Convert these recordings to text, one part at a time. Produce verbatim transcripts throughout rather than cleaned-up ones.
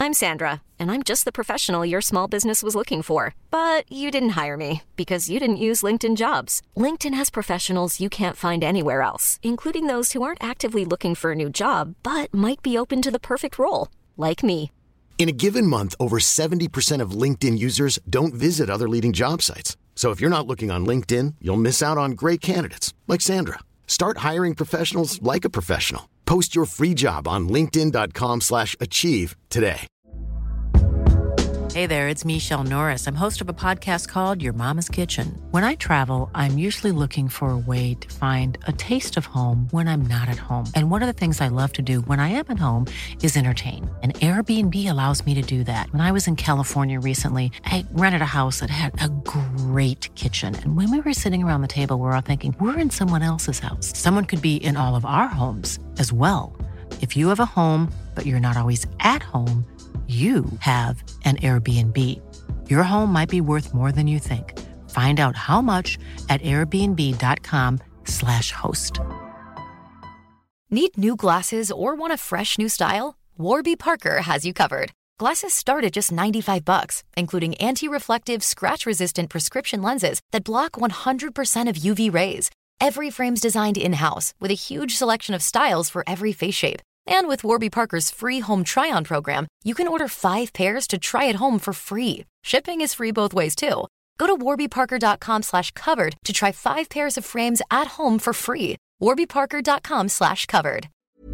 I'm Sandra, and I'm just the professional your small business was looking for. But you didn't hire me because you didn't use LinkedIn Jobs. LinkedIn has professionals you can't find anywhere else, including those who aren't actively looking for a new job, but might be open to the perfect role, like me. In a given month, over seventy percent of LinkedIn users don't visit other leading job sites. So if you're not looking on LinkedIn, you'll miss out on great candidates like Sandra. Start hiring professionals like a professional. Post your free job on linkedin dot com slash achieve today. Hey there, it's Michelle Norris. I'm host of a podcast called Your Mama's Kitchen. When I travel, I'm usually looking for a way to find a taste of home when I'm not at home. And one of the things I love to do when I am at home is entertain. And Airbnb allows me to do that. When I was in California recently, I rented a house that had a great kitchen. And when we were sitting around the table, we were all thinking, we're in someone else's house. Someone could be in all of our homes as well. If you have a home, but you're not always at home, you have an Airbnb. Your home might be worth more than you think. Find out how much at airbnb.com slash host. Need new glasses or want a fresh new style? Warby Parker has you covered. Glasses start at just ninety-five bucks, including anti-reflective, scratch-resistant prescription lenses that block one hundred percent of U V rays. Every frame's designed in-house with a huge selection of styles for every face shape. And with Warby Parker's free home try-on program, you can order five pairs to try at home for free. Shipping is free both ways, too. Go to warbyparker.com slash covered to try five pairs of frames at home for free. warbyparker.com slash covered.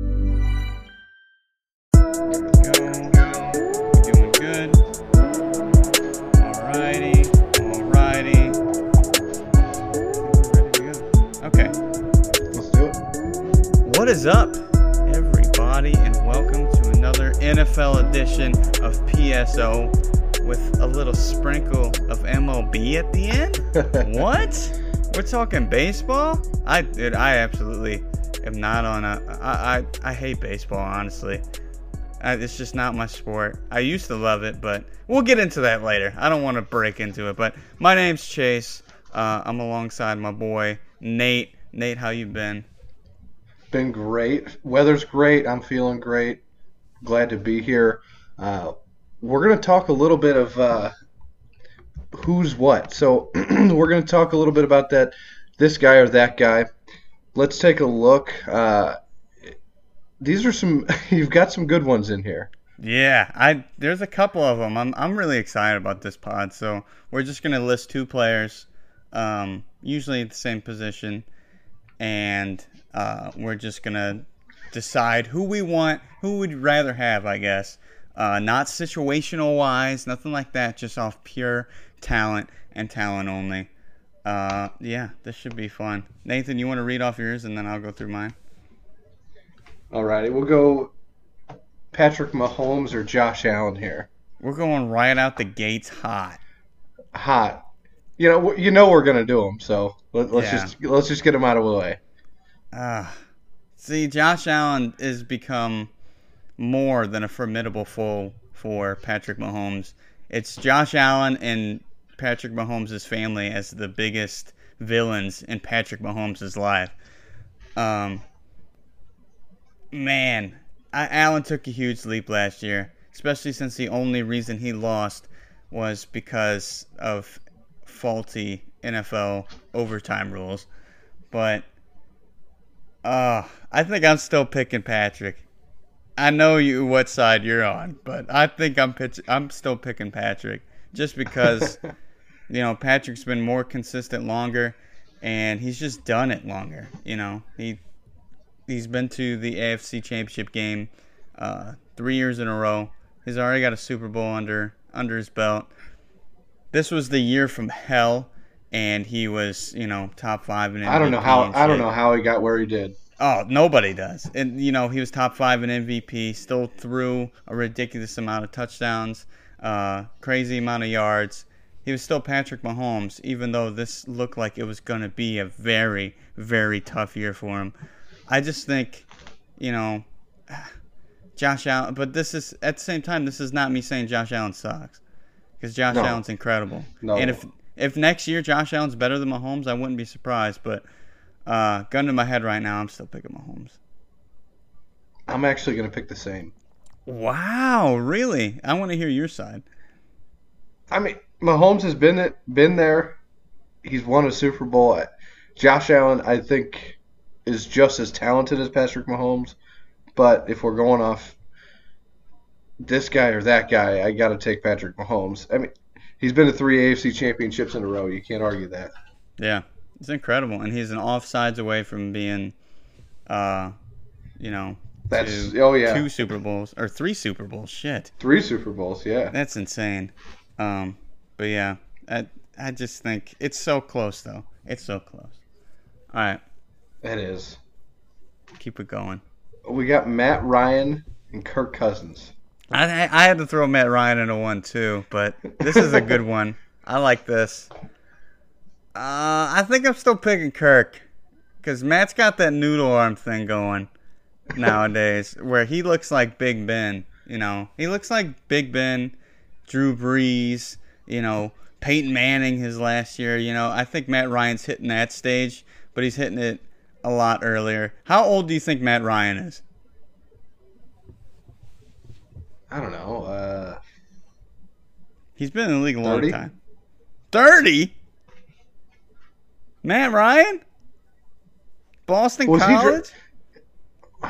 Doing good. Alrighty. Alrighty. Ready to go. Okay. Let's do it. What is up, everybody, and welcome to another N F L edition of P S O with a little sprinkle of M L B at the end. What? We're talking baseball? I dude, I absolutely am not on a. I I, I hate baseball, honestly. I, it's just not my sport. I used to love it, but we'll get into that later. I don't want to break into it, but my name's Chase. Uh, I'm alongside my boy Nate. Nate, how you been? Been great. Weather's great. I'm feeling great. Glad to be here. Uh, we're going to talk a little bit of uh, who's what. So we're going to talk a little bit about that, this guy or that guy. Let's take a look. Uh, these are some. You've got some good ones in here. Yeah, I there's a couple of them. I'm I'm really excited about this pod. So we're just going to list two players, um, usually at the same position, and Uh, we're just going to decide who we want, who we'd rather have, I guess. Uh, not situational-wise, nothing like that, just off pure talent and talent only. Uh, yeah, this should be fun. Nathan, you want to read off yours, and then I'll go through mine? All righty. We'll go Patrick Mahomes or Josh Allen here. We're going right out the gates hot. Hot. You know, you know we're going to do them, so let, let's Yeah. just let's just get them out of the way. Uh, see, Josh Allen has become more than a formidable foe for Patrick Mahomes. It's Josh Allen and Patrick Mahomes' family as the biggest villains in Patrick Mahomes' life. Um, man, I, Allen took a huge leap last year, especially since the only reason he lost was because of faulty N F L overtime rules. But Uh, I think I'm still picking Patrick. I know you what side you're on, but I think I'm pitch, I'm still picking Patrick just because, you know, Patrick's been more consistent longer, and he's just done it longer. You know, he he's been to the A F C Championship game uh, three years in a row. He's already got a Super Bowl under under his belt. This was the year from hell. And he was, you know, top five in M V P. I don't know how I don't know how he got where he did. Oh, nobody does. And, you know, he was top five in M V P, still threw a ridiculous amount of touchdowns, uh, crazy amount of yards. He was still Patrick Mahomes, even though this looked like it was going to be a very, very tough year for him. I just think, you know, Josh Allen, but this is, at the same time, this is not me saying Josh Allen sucks. Because Josh No. Allen's incredible. No. And if if next year Josh Allen's better than Mahomes, I wouldn't be surprised. But uh, gun to my head right now, I'm still picking Mahomes. I'm actually going to pick the same. Wow, really? I want to hear your side. I mean, Mahomes has been been there. He's won a Super Bowl. Josh Allen, I think, is just as talented as Patrick Mahomes. But if we're going off this guy or that guy, I got to take Patrick Mahomes. I mean, he's been to three A F C championships in a row. You can't argue that. Yeah, it's incredible. And he's an offsides away from being, uh, you know, That's two, oh yeah, two Super Bowls or three Super Bowls. Shit, three Super Bowls. Yeah, that's insane. Um, but yeah, I I just think it's so close though. It's so close. All right, it is. Keep it going. We got Matt Ryan and Kirk Cousins. I I had to throw Matt Ryan into one too, but this is a good one. I like this. Uh, I think I'm still picking Kirk because Matt's got that noodle arm thing going nowadays, where he looks like Big Ben. You know, he looks like Big Ben, Drew Brees. You know, Peyton Manning his last year. You know, I think Matt Ryan's hitting that stage, but he's hitting it a lot earlier. How old do you think Matt Ryan is? I don't know. Uh, He's been in the league a thirty? long time. thirty? Matt Ryan? Boston Was he College? dr-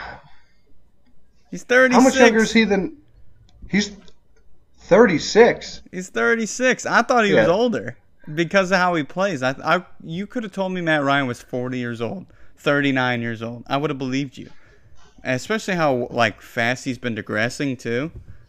He's thirty-six. How much younger is he than? He's thirty-six. He's thirty-six. I thought he was Yeah. older because of how he plays. I, I, you could have told me Matt Ryan was forty years old, thirty-nine years old. I would have believed you. And especially how like fast he's been digressing too.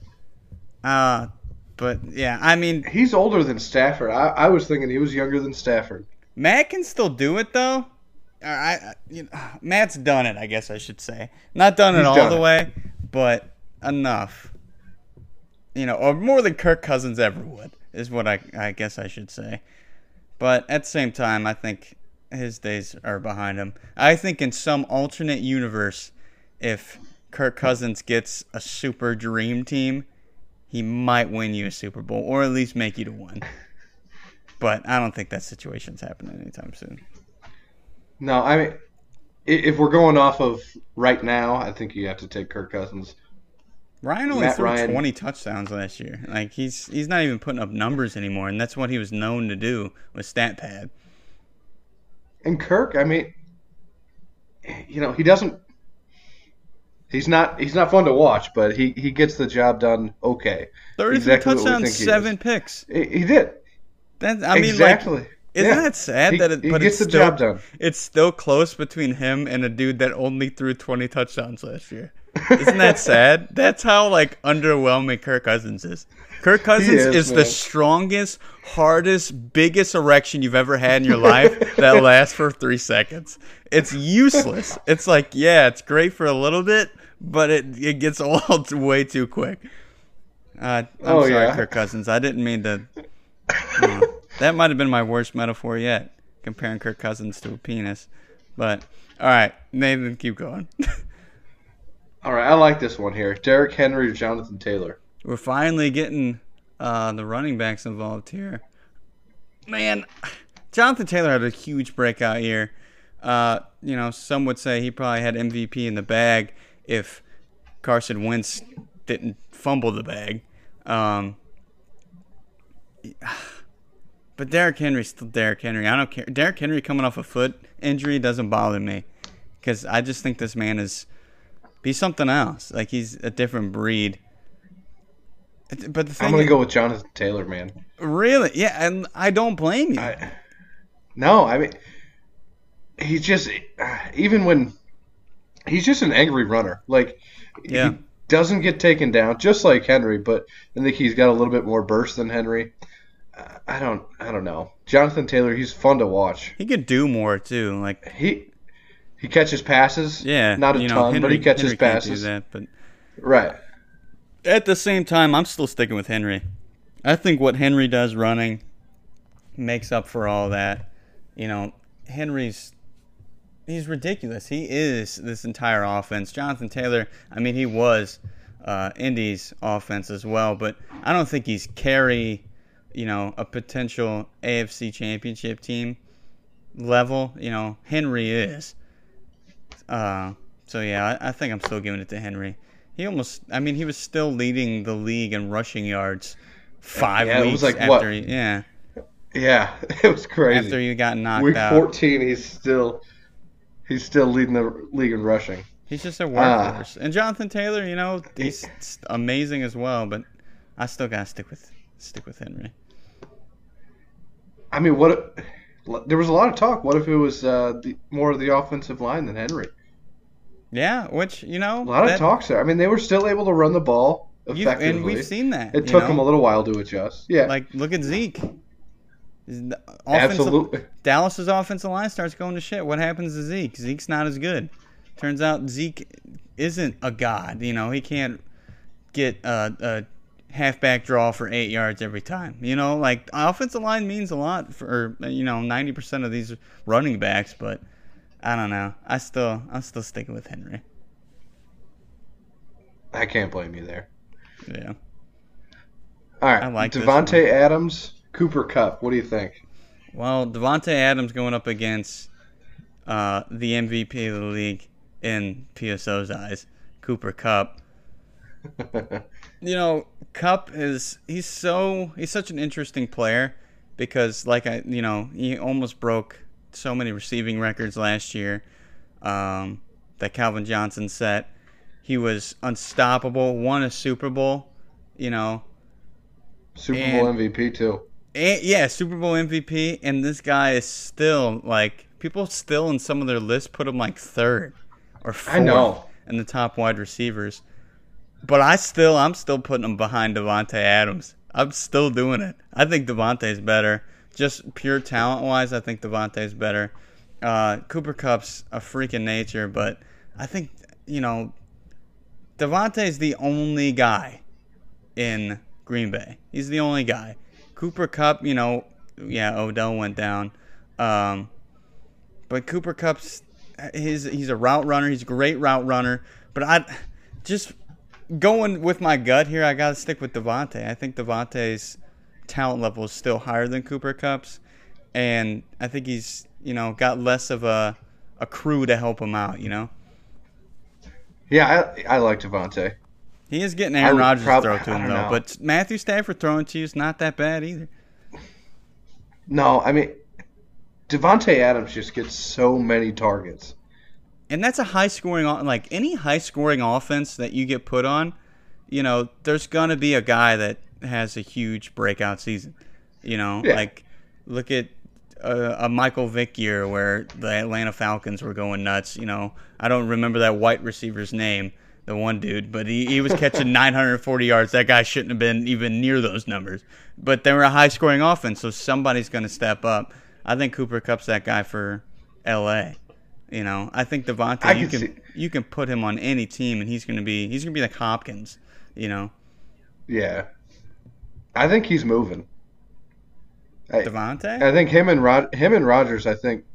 Uh, but yeah, I mean, He's older than Stafford. I, I was thinking he was younger than Stafford. Matt can still do it though. I, I you know, Matt's done it, I guess I should say. Not done it He's all done the it. way, but enough. You know, or more than Kirk Cousins ever would, is what I I guess I should say. But at the same time, I think his days are behind him. I think in some alternate universe, if Kirk Cousins gets a super dream team, he might win you a Super Bowl, or at least make you to one. But I don't think that situation's happening anytime soon. No, I mean, i- if we're going off of right now, I think you have to take Kirk Cousins. Ryan only Matt threw Ryan- twenty touchdowns last year. Like he's he's not even putting up numbers anymore, and that's what he was known to do with StatPad. And Kirk, I mean, you know, he doesn't. He's not. He's not fun to watch, but he, he gets the job done. Okay, Thirty-three Exactly what we touchdowns, think he seven is. picks. he, he did That I mean, exactly. like, isn't Yeah. that sad He- that it? he But gets it's the still, job done. It's still close between him and a dude that only threw twenty touchdowns last year. Isn't that sad? That's how like underwhelming Kirk Cousins is. Kirk Cousins is, is, the man. strongest, hardest, biggest erection you've ever had in your life that lasts for three seconds. It's useless. It's like, yeah, it's great for a little bit, but it it gets old way too quick. Uh, I'm Oh, sorry, yeah. Kirk Cousins. I didn't mean to. You know, that might have been my worst metaphor yet, comparing Kirk Cousins to a penis. But all right, Nathan, keep going. All right, I like this one here. Derrick Henry or Jonathan Taylor. We're finally getting uh, the running backs involved here. Man, Jonathan Taylor had a huge breakout year. Uh, you know, some would say he probably had M V P in the bag if Carson Wentz didn't fumble the bag. Um, but Derrick Henry's still Derrick Henry. I don't care. Derrick Henry coming off a foot injury doesn't bother me because I just think this man is he's something else. Like he's a different breed. It- But the thing I'm gonna is, go with Jonathan Taylor, man. really, yeah, and I don't blame you. I, no, I mean, he's just even when he's just an angry runner. Like Yeah. he doesn't get taken down, just like Henry. But I think he's got a little bit more burst than Henry. Uh, I don't, I don't know. Jonathan Taylor, he's fun to watch. He could do more too. Like, He he catches passes. yeah, not a you know, ton, Henry, but he catches Henry can't passes. do that, but Right. at the same time, I'm still sticking with Henry. I think what Henry does running makes up for all that. You know, Henry's he's ridiculous. He is this entire offense. Jonathan Taylor, I mean, he was uh, Indy's offense as well, but I don't think he's carry, you know, a potential A F C championship team level. You know, Henry is. Uh, so, yeah, I, I think I'm still giving it to Henry. He almost, I mean, he was still leading the league in rushing yards five yeah, weeks it was like, after what? he, yeah. Yeah, it was crazy. After he got knocked Week out. fourteen, he's still he's still leading the league in rushing. He's just a workhorse. Uh, and Jonathan Taylor, you know, he's amazing as well, but I still gotta stick with stick with Henry. I mean, what? If, there was a lot of talk. What if it was uh, the, more of the offensive line than Henry? Yeah, which you know, a lot that, of talks there. I mean, they were still able to run the ball effectively, and we've seen that. It took know? them a little while to adjust. Yeah, like look at Zeke. Absolutely. Dallas's offensive line starts going to shit. What happens to Zeke? Zeke's not as good. Turns out Zeke isn't a god. You know, he can't get a, a halfback draw for eight yards every time. You know, like offensive line means a lot for you know ninety percent of these running backs, but I don't know. I still I'm still sticking with Henry. I can't blame you there. Yeah. All right. I like Devontae Adams, Cooper Kupp. What do you think? Well, Devontae Adams going up against uh, the M V P of the league in P S O's eyes, Cooper Kupp. You know, Kupp is he's so he's such an interesting player because like I you know he almost broke so many receiving records last year um, that Calvin Johnson set. He was unstoppable, won a Super Bowl, you know. Super and, Bowl M V P too. And, yeah, Super Bowl M V P, and this guy is still like people still in some of their lists put him like third or fourth I know. in the top wide receivers. But I still, I'm still putting him behind Devontae Adams. I'm still doing it. I think Devontae's better. Just pure talent-wise, I think Devontae's better. Uh, Cooper Kupp's a freak in nature, but I think, you know, Devontae's the only guy in Green Bay. He's the only guy. Cooper Kupp, you know, yeah, Odell went down. Um, but Cooper Kupp's, his, he's a route runner. He's a great route runner. But I just... Going with my gut here, I got to stick with Devontae. I think Devontae's talent level is still higher than Cooper Kupp's, and I think he's, you know, got less of a a crew to help him out, you know? Yeah, I, I like Devontae. He is getting Aaron Rodgers prob- to throw to him, though. know. But Matthew Stafford throwing to you is not that bad either. No, I mean, Devontae Adams just gets so many targets. And that's a high-scoring, like any high-scoring offense that you get put on, you know, there's going to be a guy that has a huge breakout season. You know, yeah. like look at a, a Michael Vick year where the Atlanta Falcons were going nuts. You know, I don't remember that white receiver's name, the one dude, but he, he was catching nine hundred forty yards. That guy shouldn't have been even near those numbers. But they were a high-scoring offense, so somebody's going to step up. I think Cooper Kupp's that guy for L A. You know, I think Devontae, I you can can see. you can put him on any team, and he's gonna be he's gonna be like Hopkins. You know, Yeah, I think he's moving. I, Devontae. I think him and Rod, him and Rodgers. I think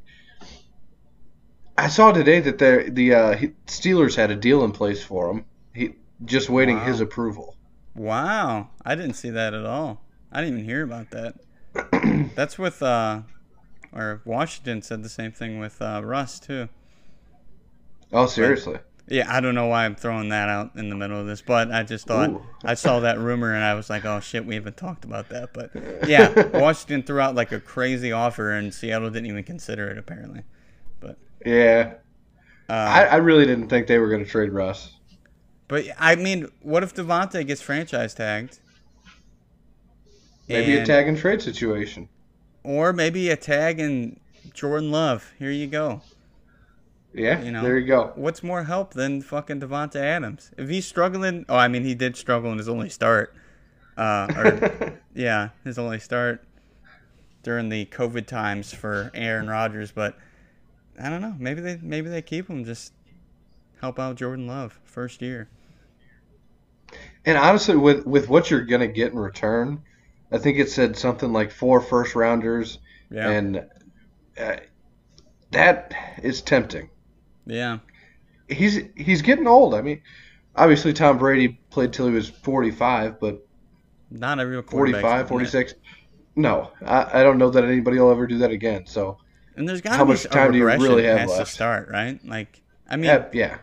I saw today that the the uh, Steelers had a deal in place for him. He just waiting Wow. his approval. Wow, I didn't see that at all. I didn't even hear about that. That's with uh, or Washington said the same thing with uh, Russ too. Oh, seriously? Yeah, I don't know why I'm throwing that out in the middle of this, but I just thought Ooh. I saw that rumor and I was like, oh shit, we haven't talked about that. But yeah, Washington threw out like a crazy offer and Seattle didn't even consider it apparently. But Yeah. uh, I, I really didn't think they were going to trade Russ. but I mean, what if Devontae gets franchise tagged? Maybe a And- tag and trade situation. Or maybe a tag and Jordan Love. Here you go. Yeah, You know, there you go. What's more help than fucking Devontae Adams? If he's struggling, oh, I mean, he did struggle in his only start. Uh, or, yeah, his only start during the COVID times for Aaron Rodgers. But I don't know. Maybe they maybe they keep him. Just help out Jordan Love first year. And honestly, with with what you're going to get in return, I think it said something like four first rounders, Yeah. and uh, that is tempting. Yeah. He's he's getting old. I mean, obviously Tom Brady played till he was forty-five, but Not every quarterback's forty-five, doing forty-six. No, I, I don't know that anybody will ever do that again. So that. And there's got How to be much a time do you regression really have has to left? start, right? Like, I mean, yeah, yeah.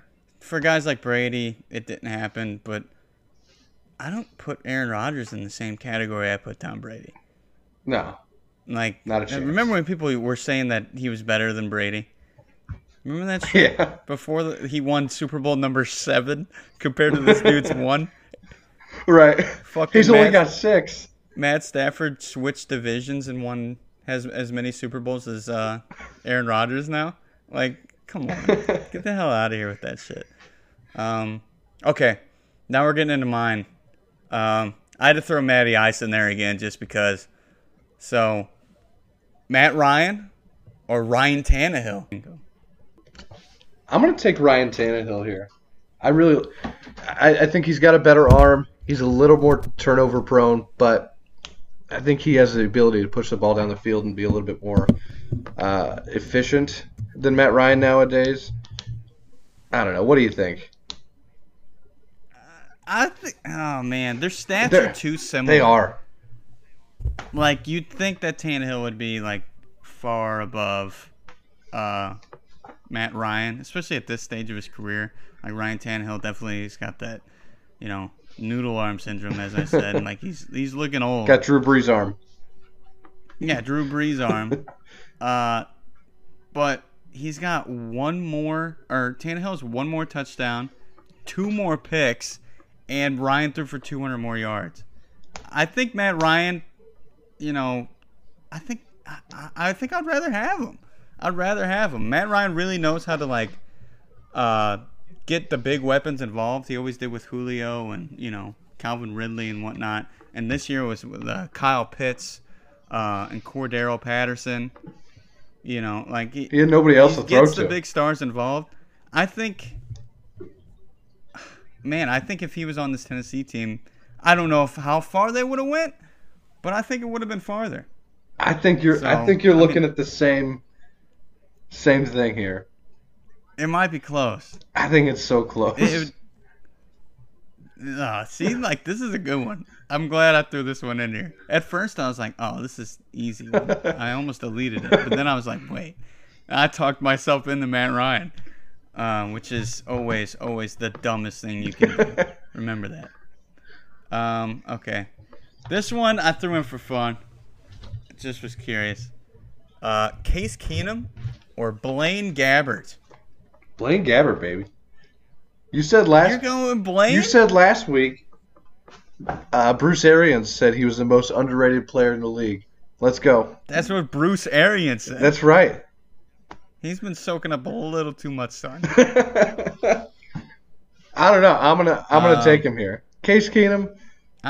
for guys like Brady, it didn't happen, but I don't put Aaron Rodgers in the same category I put Tom Brady. No. Like, not a chance. Remember when people were saying that he was better than Brady? Remember that shit? Yeah. Before the, he won Super Bowl number seven compared to this dude's one? Right. Fucking He's Matt, only got six. Matt Stafford switched divisions and won has as many Super Bowls as uh, Aaron Rodgers now. Like, come on. Get the hell out of here with that shit. Um, okay. Now we're getting into mine. Um, I had to throw Matty Ice in there again just because. So, Matt Ryan or Ryan Tannehill? I'm going to take Ryan Tannehill here. I really, I, I think he's got a better arm. He's a little more turnover prone, but I think he has the ability to push the ball down the field and be a little bit more uh, efficient than Matt Ryan nowadays. I don't know. What do you think? I think, oh man, their stats They're, are too similar. They are. Like, you'd think that Tannehill would be, like, far above uh, Matt Ryan, especially at this stage of his career. Like, Ryan Tannehill definitely has got that, you know, noodle arm syndrome, as I said. And, like, he's he's looking old. Got Drew Brees' arm. Yeah, Drew Brees' arm. uh, but he's got one more, or Tannehill's one more touchdown, two more picks, and Ryan threw for two hundred more yards. I think Matt Ryan, you know, I think I, I think I'd rather have him. I'd rather have him. Matt Ryan really knows how to, like, uh, get the big weapons involved. He always did with Julio and, you know, Calvin Ridley and whatnot. And this year was with uh, Kyle Pitts uh, and Cordero Patterson. You know, like he, he had nobody else to throw to. Gets the big stars involved. I think, man, I think if he was on this Tennessee team, I don't know if how far they would have went, but I think it would have been farther. I think you're. So, I think you're looking I mean, at the same, same thing here. It might be close. I think it's so close. It, it, uh, see, like, this is a good one. I'm glad I threw this one in here. At first, I was like, oh, this is easy one. I almost deleted it. But then I was like, wait. I talked myself into Matt Ryan, uh, which is always, always the dumbest thing you can do. Remember that. Um, okay. This one I threw in for fun. Just was curious. Uh, Case Keenum or Blaine Gabbert? Blaine Gabbert, baby. You said last. You're going with Blaine? You said last week. Uh, Bruce Arians said he was the most underrated player in the league. Let's go. That's what Bruce Arians said. That's right. He's been soaking up a little too much sun. I don't know. I'm gonna. I'm gonna uh, take him here. Case Keenum. I,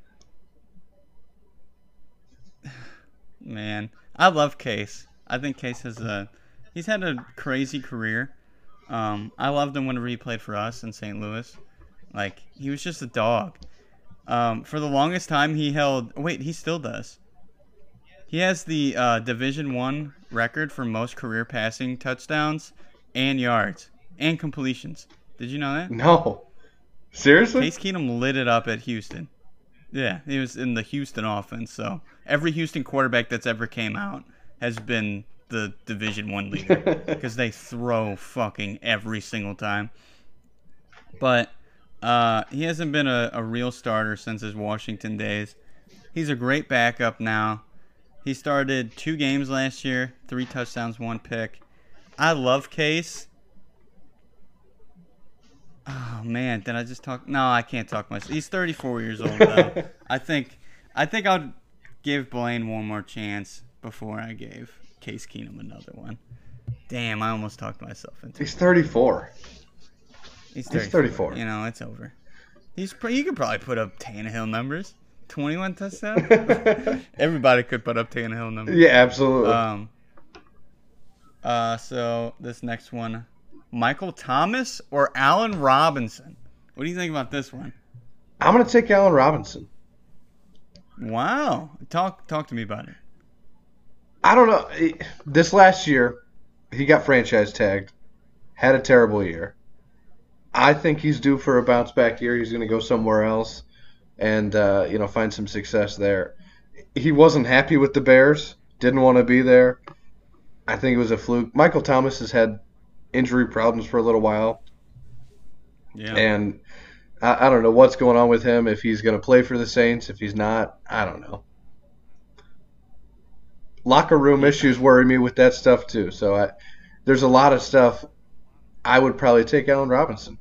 man, I love Case. I think Case has a. He's had a crazy career. Um, I loved him whenever he played for us in Saint Louis. Like, he was just a dog. Um, for the longest time, he held. Wait, he still does. He has the uh, Division One record for most career passing touchdowns and yards and completions. Did you know that? No. Seriously? Case Keenum lit it up at Houston. Yeah, he was in the Houston offense. So every Houston quarterback that's ever came out has been the Division One leader because they throw fucking every single time. But uh, he hasn't been a, a real starter since his Washington days. He's a great backup now. He started two games last year, three touchdowns, one pick. I love Case. Oh man, did I just talk? No, I can't talk much. He's thirty-four years old though. I think, I think I'll give Blaine one more chance before I gave Case Keenum another one. Damn, I almost talked myself into it. He's thirty-four. He's thirty-four. He's thirty-four. You know, it's over. He's he could probably put up Tannehill numbers. twenty-one touchdowns? Everybody could put up Tannehill numbers. Yeah, absolutely. Um. Uh. So this next one, Michael Thomas or Allen Robinson? What do you think about this one? I'm gonna take Allen Robinson. Wow. Talk talk to me about it. I don't know. This last year, he got franchise tagged. Had a terrible year. I think he's due for a bounce back year. He's gonna go somewhere else and uh, you know, find some success there. He wasn't happy with the Bears. Didn't want to be there. I think it was a fluke. Michael Thomas has had injury problems for a little while. Yeah. And I, I don't know what's going on with him, if he's going to play for the Saints, if he's not, I don't know. Locker room issues worry me with that stuff too. So I, there's a lot of stuff. I would probably take Allen Robinson.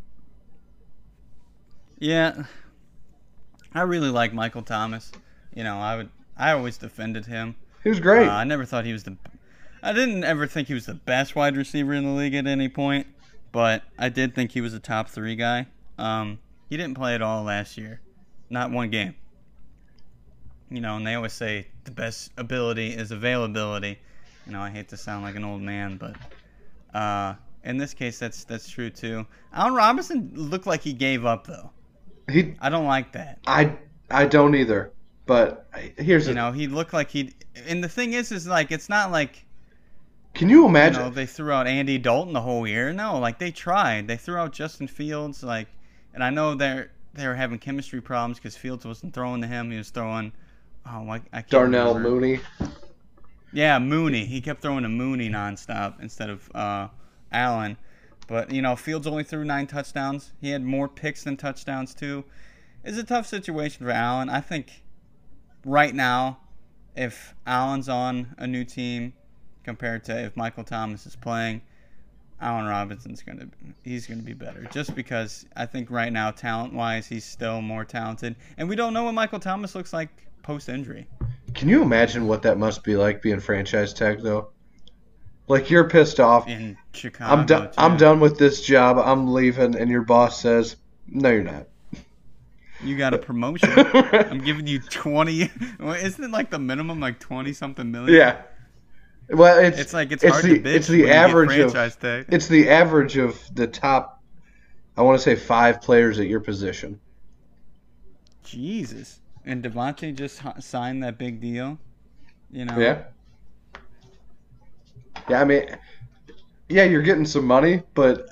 Yeah, I really like Michael Thomas. You know, I would. I always defended him. He was great. Uh, I never thought he was the. I didn't ever think he was the best wide receiver in the league at any point, but I did think he was a top three guy. Um, he didn't play at all last year, not one game. You know, and they always say the best ability is availability. You know, I hate to sound like an old man, but uh, in this case, that's that's true too. Allen Robinson looked like he gave up though. He, I don't like that. I, I don't either. But here's you the, know, he looked like he. And the thing is, is like it's not like. Can you imagine? You know, they threw out Andy Dalton the whole year. No, like they tried. They threw out Justin Fields, like, and I know they're they were having chemistry problems because Fields wasn't throwing to him. He was throwing. Oh, I, I can't Darnell remember. Mooney. Yeah, Mooney. He kept throwing to Mooney nonstop instead of uh, Allen. But, you know, Fields only threw nine touchdowns. He had more picks than touchdowns, too. It's a tough situation for Allen. I think right now, if Allen's on a new team compared to if Michael Thomas is playing, Allen Robinson's going to he's going to be better. Just because I think right now, talent-wise, he's still more talented. And we don't know what Michael Thomas looks like post-injury. Can you imagine what that must be like being franchise tag though? Like you're pissed off. In Chicago, I'm done. I'm done with this job. I'm leaving, and your boss says, "No, you're not." You got a promotion. I'm giving you twenty. Well, isn't it like the minimum, like twenty something million? Yeah. Well, it's it's like it's, it's hard the, to bitch It's the when you get average franchise of tag. it's the average of the top. I want to say five players at your position. Jesus. And Devontae just h- signed that big deal. You know. Yeah. Yeah, I mean, yeah, you're getting some money, but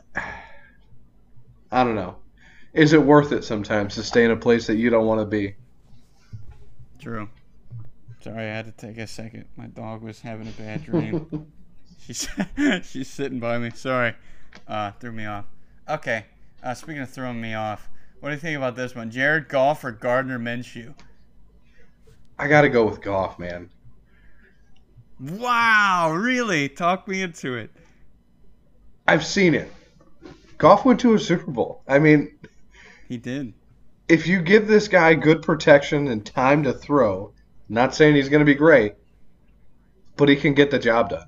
I don't know. Is it worth it sometimes to stay in a place that you don't want to be? True. Sorry, I had to take a second. My dog was having a bad dream. she's she's sitting by me. Sorry. Uh, threw me off. Okay. Uh, speaking of throwing me off, what do you think about this one? Jared Goff or Gardner Minshew? I got to go with Goff, man. Wow, really? Talk me into it. I've seen it. Goff went to a Super Bowl. I mean, he did. If you give this guy good protection and time to throw, not saying he's going to be great, but he can get the job done.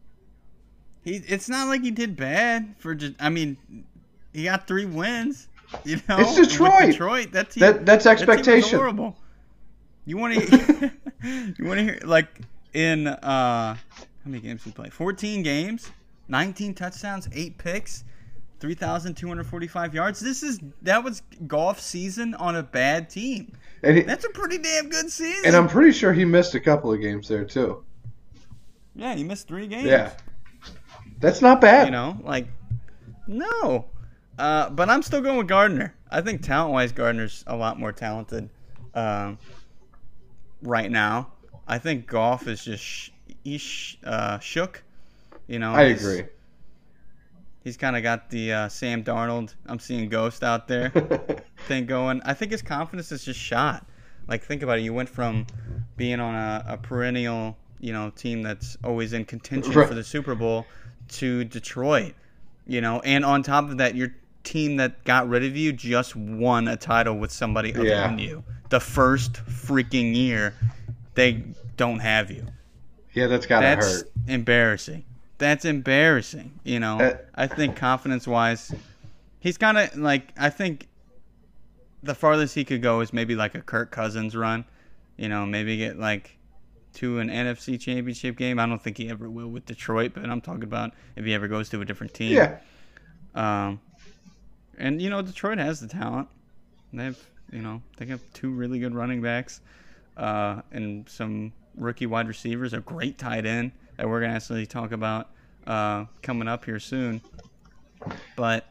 He, it's not like he did bad for just, I mean, he got three wins. You know, it's Detroit. With Detroit, that team, that, that's expectation. That team was horrible. You want to, you want to hear like in uh, how many games did he play? Fourteen games, nineteen touchdowns, eight picks, three thousand two hundred forty-five yards. This is that was Goff's season on a bad team. And he, that's a pretty damn good season. And I'm pretty sure he missed a couple of games there too. Yeah, he missed three games. Yeah, that's not bad. You know, like no. Uh, but I'm still going with Gardner. I think talent-wise, Gardner's a lot more talented um, right now. I think Goff is just sh- he's sh- uh, shook. You know, I he's, agree. He's kind of got the uh, Sam Darnold, I'm seeing ghost out there thing going. I think his confidence is just shot. Like, think about it. You went from being on a, a perennial, you know, team that's always in contention right. for the Super Bowl to Detroit. You know, and on top of that, you're team that got rid of you just won a title with somebody other yeah. than you. The first freaking year they don't have you. Yeah, that's gotta that's hurt. Embarrassing. That's embarrassing. You know, uh, I think confidence-wise, he's kind of like, I think the farthest he could go is maybe like a Kirk Cousins run. You know, maybe get like to an N F C championship game. I don't think he ever will with Detroit, but I'm talking about if he ever goes to a different team. Yeah. Um, And, you know, Detroit has the talent. They have, you know, they have two really good running backs uh, and some rookie wide receivers, a great tight end that we're going to actually talk about uh, coming up here soon. But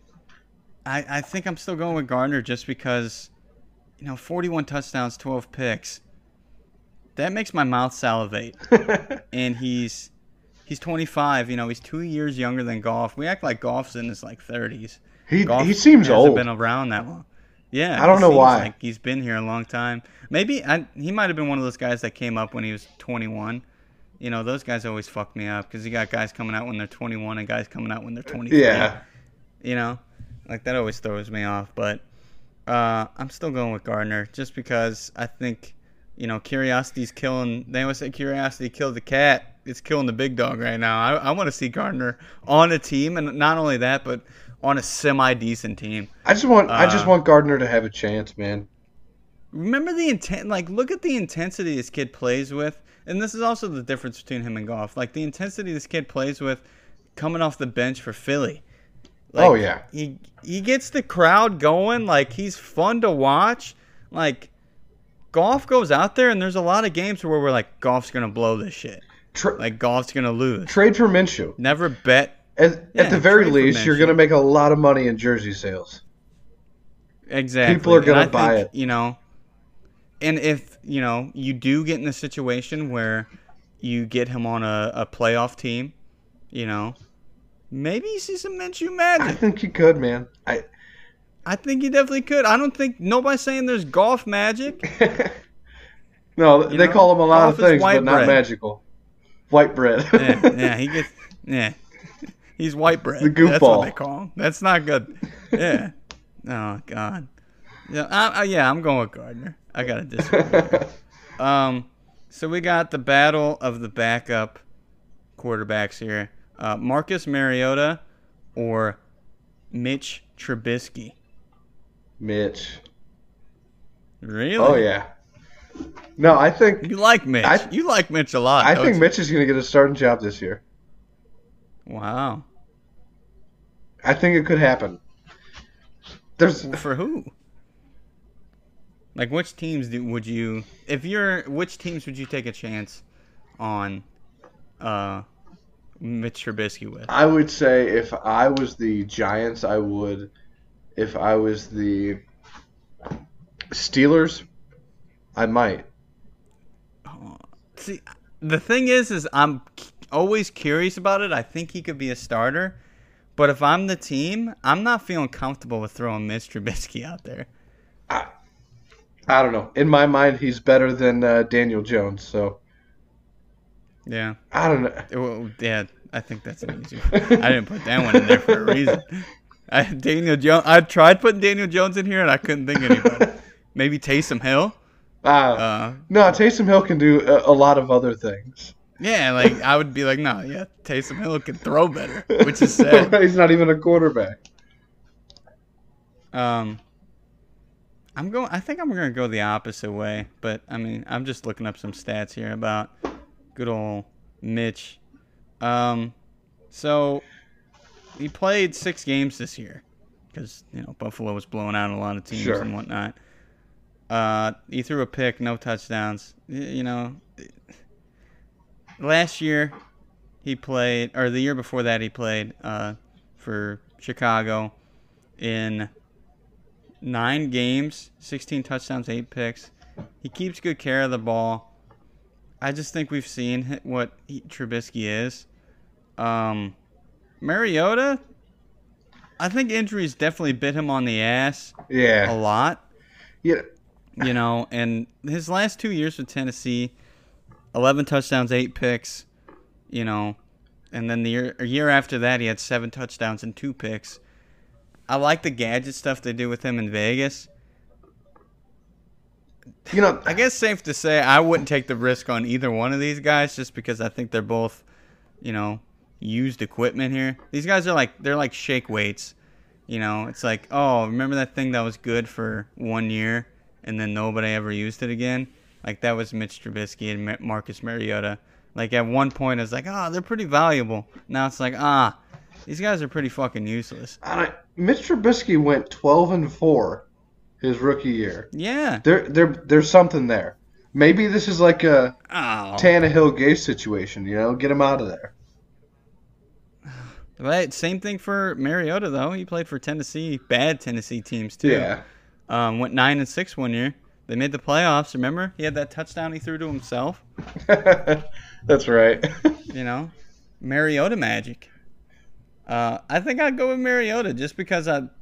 I, I think I'm still going with Gardner just because, you know, forty-one touchdowns, twelve picks. That makes my mouth salivate. And he's he's twenty-five. You know, he's two years younger than Goff. We act like Goff's in his, like, thirties. He Goff he seems hasn't old. been around that long. Yeah, I don't he know seems why. Like he's been here a long time. Maybe I, he might have been one of those guys that came up when he was twenty-one. You know, those guys always fuck me up because you got guys coming out when they're twenty-one and guys coming out when they're twenty-three. Yeah. You know, like that always throws me off. But uh, I'm still going with Gardner just because I think, you know, curiosity's killing. They always say curiosity killed the cat. It's killing the big dog right now. I, I want to see Gardner on a team, and not only that, but on a semi-decent team. I just want Uh, I just want Gardner to have a chance, man. Remember the intent? Like, look at the intensity this kid plays with, and this is also the difference between him and Goff. Like the intensity this kid plays with, coming off the bench for Philly. Like, Oh, yeah. he he gets the crowd going. Like he's fun to watch. Like Goff goes out there, and there's a lot of games where we're like, Goff's gonna blow this shit. Tra- Like Goff's gonna lose. trade for Minshew. Never bet. At, Yeah, at the very trade for least, you're Minshew. going to make a lot of money in jersey sales. Exactly. People are gonna And I buy think, it. You know, and if you know you do get in a situation where you get him on a, a playoff team, you know, maybe you see some Minshew I magic. think you could, man. I I think you definitely could. I don't think nobody's saying there's golf magic. No, You they know, call him a lot golf of is things, white but not bread. magical. White bread. yeah, yeah, he gets yeah. He's white bread. The goofball. That's what they call him. That's not good. Yeah. Oh God. Yeah, I, I, yeah. I'm going with Gardner. I gotta disagree. um, so we got the battle of the backup quarterbacks here: uh, Marcus Mariota or Mitch Trubisky. Mitch. Really? Oh yeah. No, I think You like Mitch? I- you like Mitch a lot. I don't think you? Mitch is going to get a starting job this year. Wow. I think it could happen. There's For who? Like, which teams do, would you, if you're, which teams would you take a chance on uh, Mitch Trubisky with? I would say if I was the Giants, I would. If I was the Steelers, I might. See, the thing is, is I'm c- always curious about it. I think he could be a starter. But if I'm the team, I'm not feeling comfortable with throwing Mitch Trubisky out there. I, I don't know. In my mind, he's better than uh, Daniel Jones. So Yeah. I don't know. It- well, yeah, I think that's an easy one. I didn't put that one in there for a reason. I, Daniel Jones. I tried putting Daniel Jones in here, and I couldn't think of anybody. Maybe Taysom Hill. Uh, Uh, no, Taysom Hill can do a, a lot of other things. yeah, like I would be like, no, yeah, Taysom Hill can throw better, which is sad. He's not even a quarterback. Um, I'm going. I think I'm going to go the opposite way, but I mean, I'm just looking up some stats here about good old Mitch. Um, so he played six games this year because you know Buffalo was blowing out a lot of teams Sure. and whatnot. Uh, he threw a pick, no touchdowns. Y- You know, last year he played, or the year before that he played uh, for Chicago in nine games, sixteen touchdowns, eight picks. He keeps good care of the ball. I just think we've seen hi- what he, Trubisky is. Um, Mariota, I think injuries definitely bit him on the ass a Yeah. lot. Yeah. You know, and his last two years with Tennessee, eleven touchdowns, eight picks, you know, and then the year, a year after that, he had seven touchdowns and two picks. I like the gadget stuff they do with him in Vegas. You know, I guess safe to say I wouldn't take the risk on either one of these guys just because I think they're both, you know, used equipment here. These guys are like, they're like shake weights. You know, it's like, oh, remember that thing that was good for one year and then nobody ever used it again? Like, that was Mitch Trubisky and Ma- Marcus Mariota. Like, at one point, it's like, oh, they're pretty valuable. Now it's like, ah, these guys are pretty fucking useless. I don't, Mitch Trubisky went twelve and four his rookie year. Yeah. There, there, there's something there. Maybe this is like a Oh. Tannehill Gase situation. You know, get him out of there. Right. Same thing for Mariota, though. He played for Tennessee, bad Tennessee teams, too. Yeah. Um, went nine and six one year. They made the playoffs. Remember, he had that touchdown he threw to himself. That's right. You know, Mariota magic. Uh, I think I'd go with Mariota just because I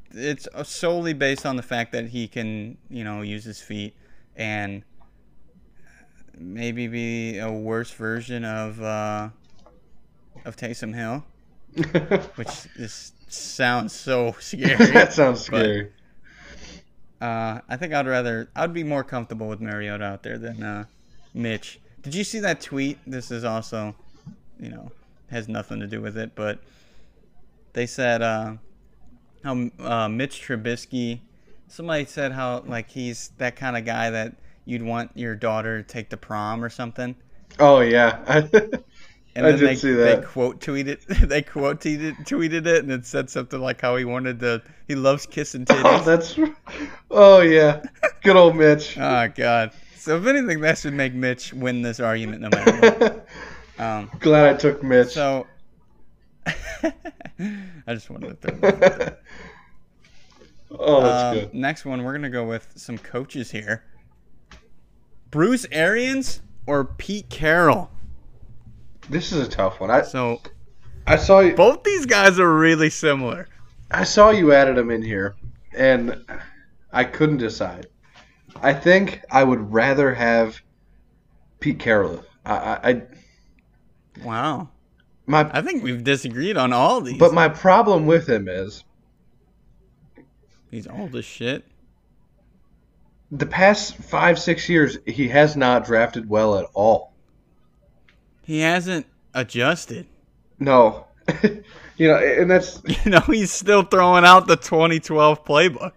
it's solely based on the fact that he can, you know, use his feet and maybe be a worse version of uh, of Taysom Hill, which is, sounds so scary. That sounds scary. But, uh, I think I'd rather I'd be more comfortable with Mariota out there than uh, Mitch. Did you see that tweet? This is also, you know, has nothing to do with it, but they said uh, how uh, Mitch Trubisky. Somebody said how like he's that kind of guy that you'd want your daughter to take to prom or something. Oh yeah, I, and I then did they, see that. They quote tweeted they quote tweeted, tweeted it, and it said something like how he wanted to. He loves kissing titties. Oh, that's. Oh yeah, good old Mitch. Oh god. So if anything, that should make Mitch win this argument no matter what. Um, Glad I took Mitch. So I just wanted to throw that out there. Oh, that's um, good. Next one, we're gonna go with some coaches here. Bruce Arians or Pete Carroll? This is a tough one. I So I saw you. both these guys are really similar. I saw you added them in here, and I couldn't decide. I think I would rather have Pete Carroll. I, I, I Wow. my I think we've disagreed on all these. but my problem with him is He's old as shit. the past five six years he has not drafted well at all. He hasn't adjusted. No, you know, and that's You know, he's still throwing out the twenty twelve playbook.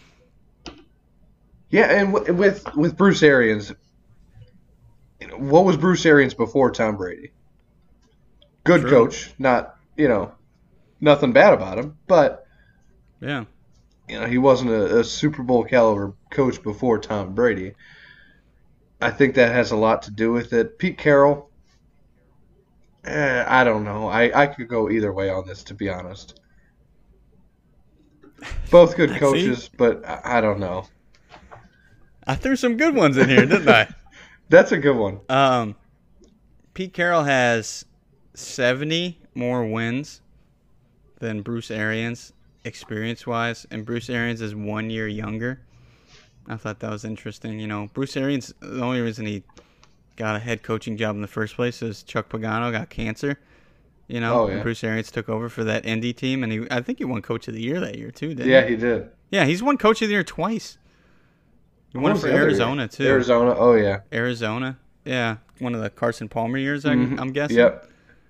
yeah. And w- with with Bruce Arians, you know, what was Bruce Arians before Tom Brady? Good True. coach, not you know, nothing bad about him, but Yeah. you know he wasn't a, a Super Bowl caliber coach before Tom Brady. I think that has a lot to do with it. Pete Carroll, eh, I don't know. I, I could go either way on this, to be honest. Both good See? coaches, but I, I don't know. I threw some good ones in here, didn't I? That's a good one. Um, Pete Carroll has seventy more wins than Bruce Arians, experience-wise, and Bruce Arians is one year younger. I thought that was interesting. You know, Bruce Arians, the only reason he got a head coaching job in the first place is Chuck Pagano got cancer. You know, Oh, yeah. and Bruce Arians took over for that Indy team, and he, I think he won Coach of the Year that year too, didn't Yeah, he? he did. Yeah, he's won Coach of the Year twice. He What won it was for the other Arizona year? too. Arizona, oh yeah. Arizona, yeah, one of the Carson Palmer years, I, Mhm. I'm guessing. Yep.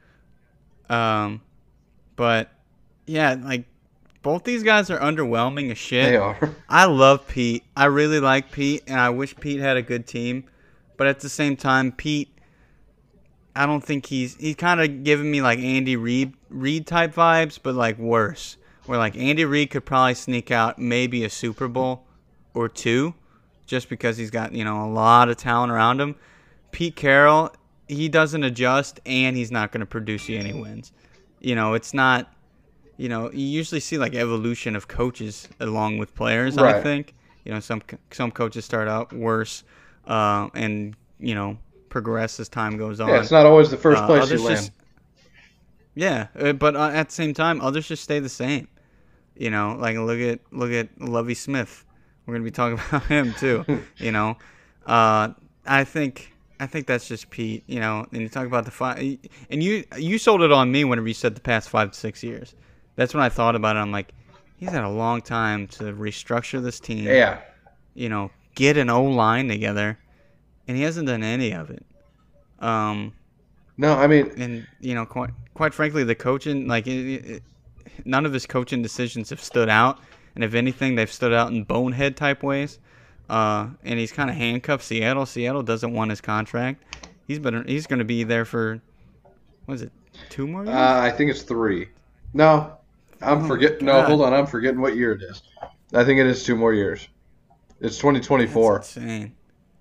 Um, but yeah, like both these guys are underwhelming as shit. They are. I love Pete. I really like Pete, and I wish Pete had a good team. But at the same time, Pete, I don't think he's he's kind of giving me like Andy Reid Reid type vibes, but like worse. Where like Andy Reid could probably sneak out maybe a Super Bowl or two, just because he's got you know a lot of talent around him. Pete Carroll, he doesn't adjust, and he's not going to produce you any wins. You know, it's not. You know, you usually see like evolution of coaches along with players. I Right. think. You know, some some coaches start out worse, uh, and you know progress as time goes on. Yeah, it's not always the first Uh, place others you land. just- Yeah, uh, but uh, at the same time, others just stay the same. You know, like look at look at Lovie Smith. We're gonna be talking about him too. you know, uh, I think I think that's just Pete. You know, and you talk about the five, and you you sold it on me whenever you said the past five to six years. That's when I thought about it. I'm like, he's had a long time to restructure this team. Yeah. You know, get an O line together, and he hasn't done any of it. Um. No, I mean, And you know, quite quite frankly, the coaching, like, it, it, none of his coaching decisions have stood out, and if anything, they've stood out in bonehead type ways. Uh, and he's kind of handcuffed Seattle. Seattle doesn't want his contract. He's been he's going to be there for what is it, two more years? uh, I think it's three. No, I'm Oh, forgetting. No, God. hold on. I'm forgetting what year it is. I think it is two more years. It's twenty twenty-four. That's insane.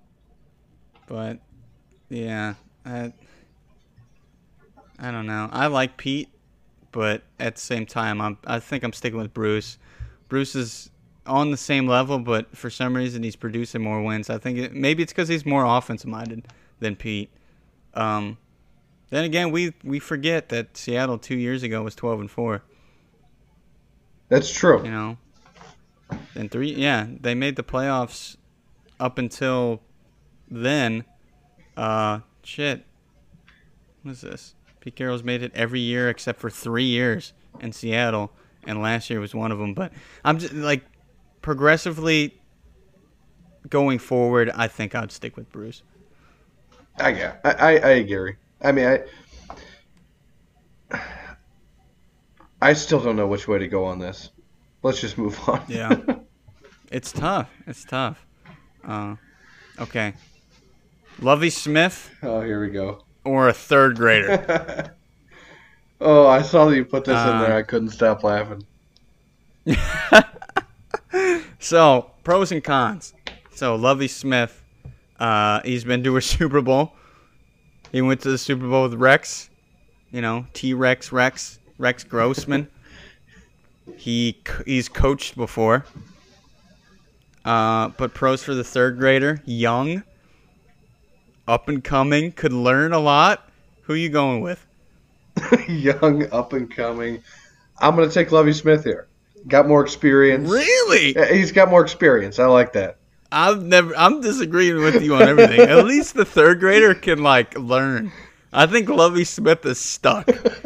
But yeah, I, I don't know. I like Pete, but at the same time, I'm I think I'm sticking with Bruce. Bruce is on the same level, but for some reason he's producing more wins. I think it, maybe it's because he's more offensive minded than Pete. Um, then again, we we forget that Seattle two years ago was twelve and four. That's true. You know, In three, yeah, they made the playoffs up until then. Uh, shit. What is this? Pete Carroll's made it every year except for three years in Seattle, and last year was one of them. But I'm just like progressively going forward. I think I'd stick with Bruce. I yeah, I, I, I agree. I mean, I I still don't know which way to go on this. Let's just move on. Yeah, it's tough. It's tough. Uh, okay, Lovie Smith. Oh, here we go. Or a third grader. Oh, I saw that you put this uh, in there. I couldn't stop laughing. So, pros and cons. So, Lovie Smith, uh, he's been to a Super Bowl. He went to the Super Bowl with Rex. You know, T-Rex Rex, Rex Grossman. He He's coached before. Uh, but pros for the third grader, young, up and coming, could learn a lot. Who are you going with? Young, up and coming. I'm going to take Lovie Smith here. Got more experience. Really? He's got more experience. I like that. I've never. I'm disagreeing with you on everything. At least the third grader can like learn. I think Lovie Smith is stuck.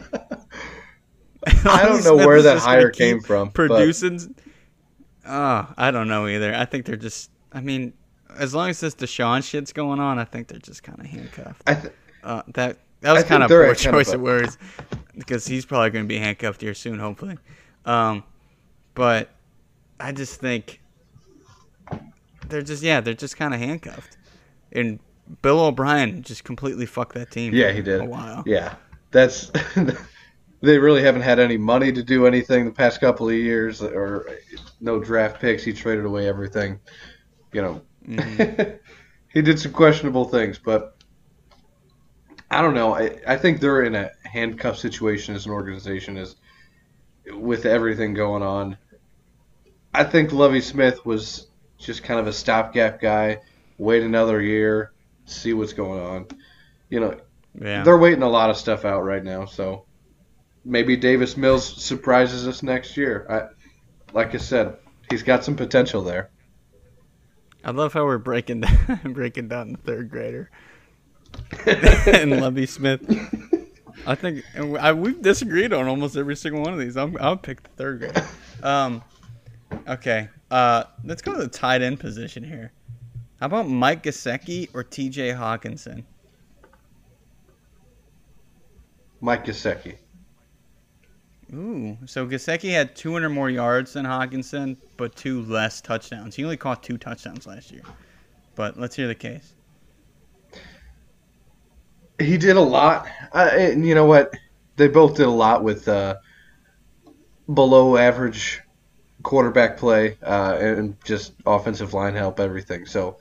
I don't know Smith where is that just hire gonna came keep from. Producing. Oh, I don't know either. I think they're just. I mean, as long as this Deshaun shit's going on, I think they're just kind of handcuffed. I th- uh, that that was I kind of think they're poor at kind choice of of a- words because he's probably going to be handcuffed here soon, hopefully. Um, but I just think they're just yeah, they're just kind of handcuffed. And Bill O'Brien just completely fucked that team. Yeah, for he did. a while. Yeah, that's. They really haven't had any money to do anything the past couple of years, or no draft picks. He traded away everything. You know, mm-hmm. He did some questionable things, but I don't know. I, I think they're in a handcuff situation as an organization, as with everything going on. I think Lovie Smith was just kind of a stopgap guy. Wait another year, see what's going on. You know, yeah. They're waiting a lot of stuff out right now, so. Maybe Davis Mills surprises us next year. I, like I said, he's got some potential there. I love how we're breaking down, breaking down the third grader and Lovie Smith. I think and I, we've disagreed on almost every single one of these. I'm, I'll pick the third grader. Um, okay, uh, let's go to the tight end position here. How about Mike Gesicki or T J Hawkinson? Mike Gesicki. Ooh, so Gesicki had two hundred more yards than Hawkinson, but two less touchdowns. He only caught two touchdowns last year. But let's hear the case. He did a lot. Uh, and you know what? They both did a lot with uh, below average quarterback play uh, and just offensive line help, everything. So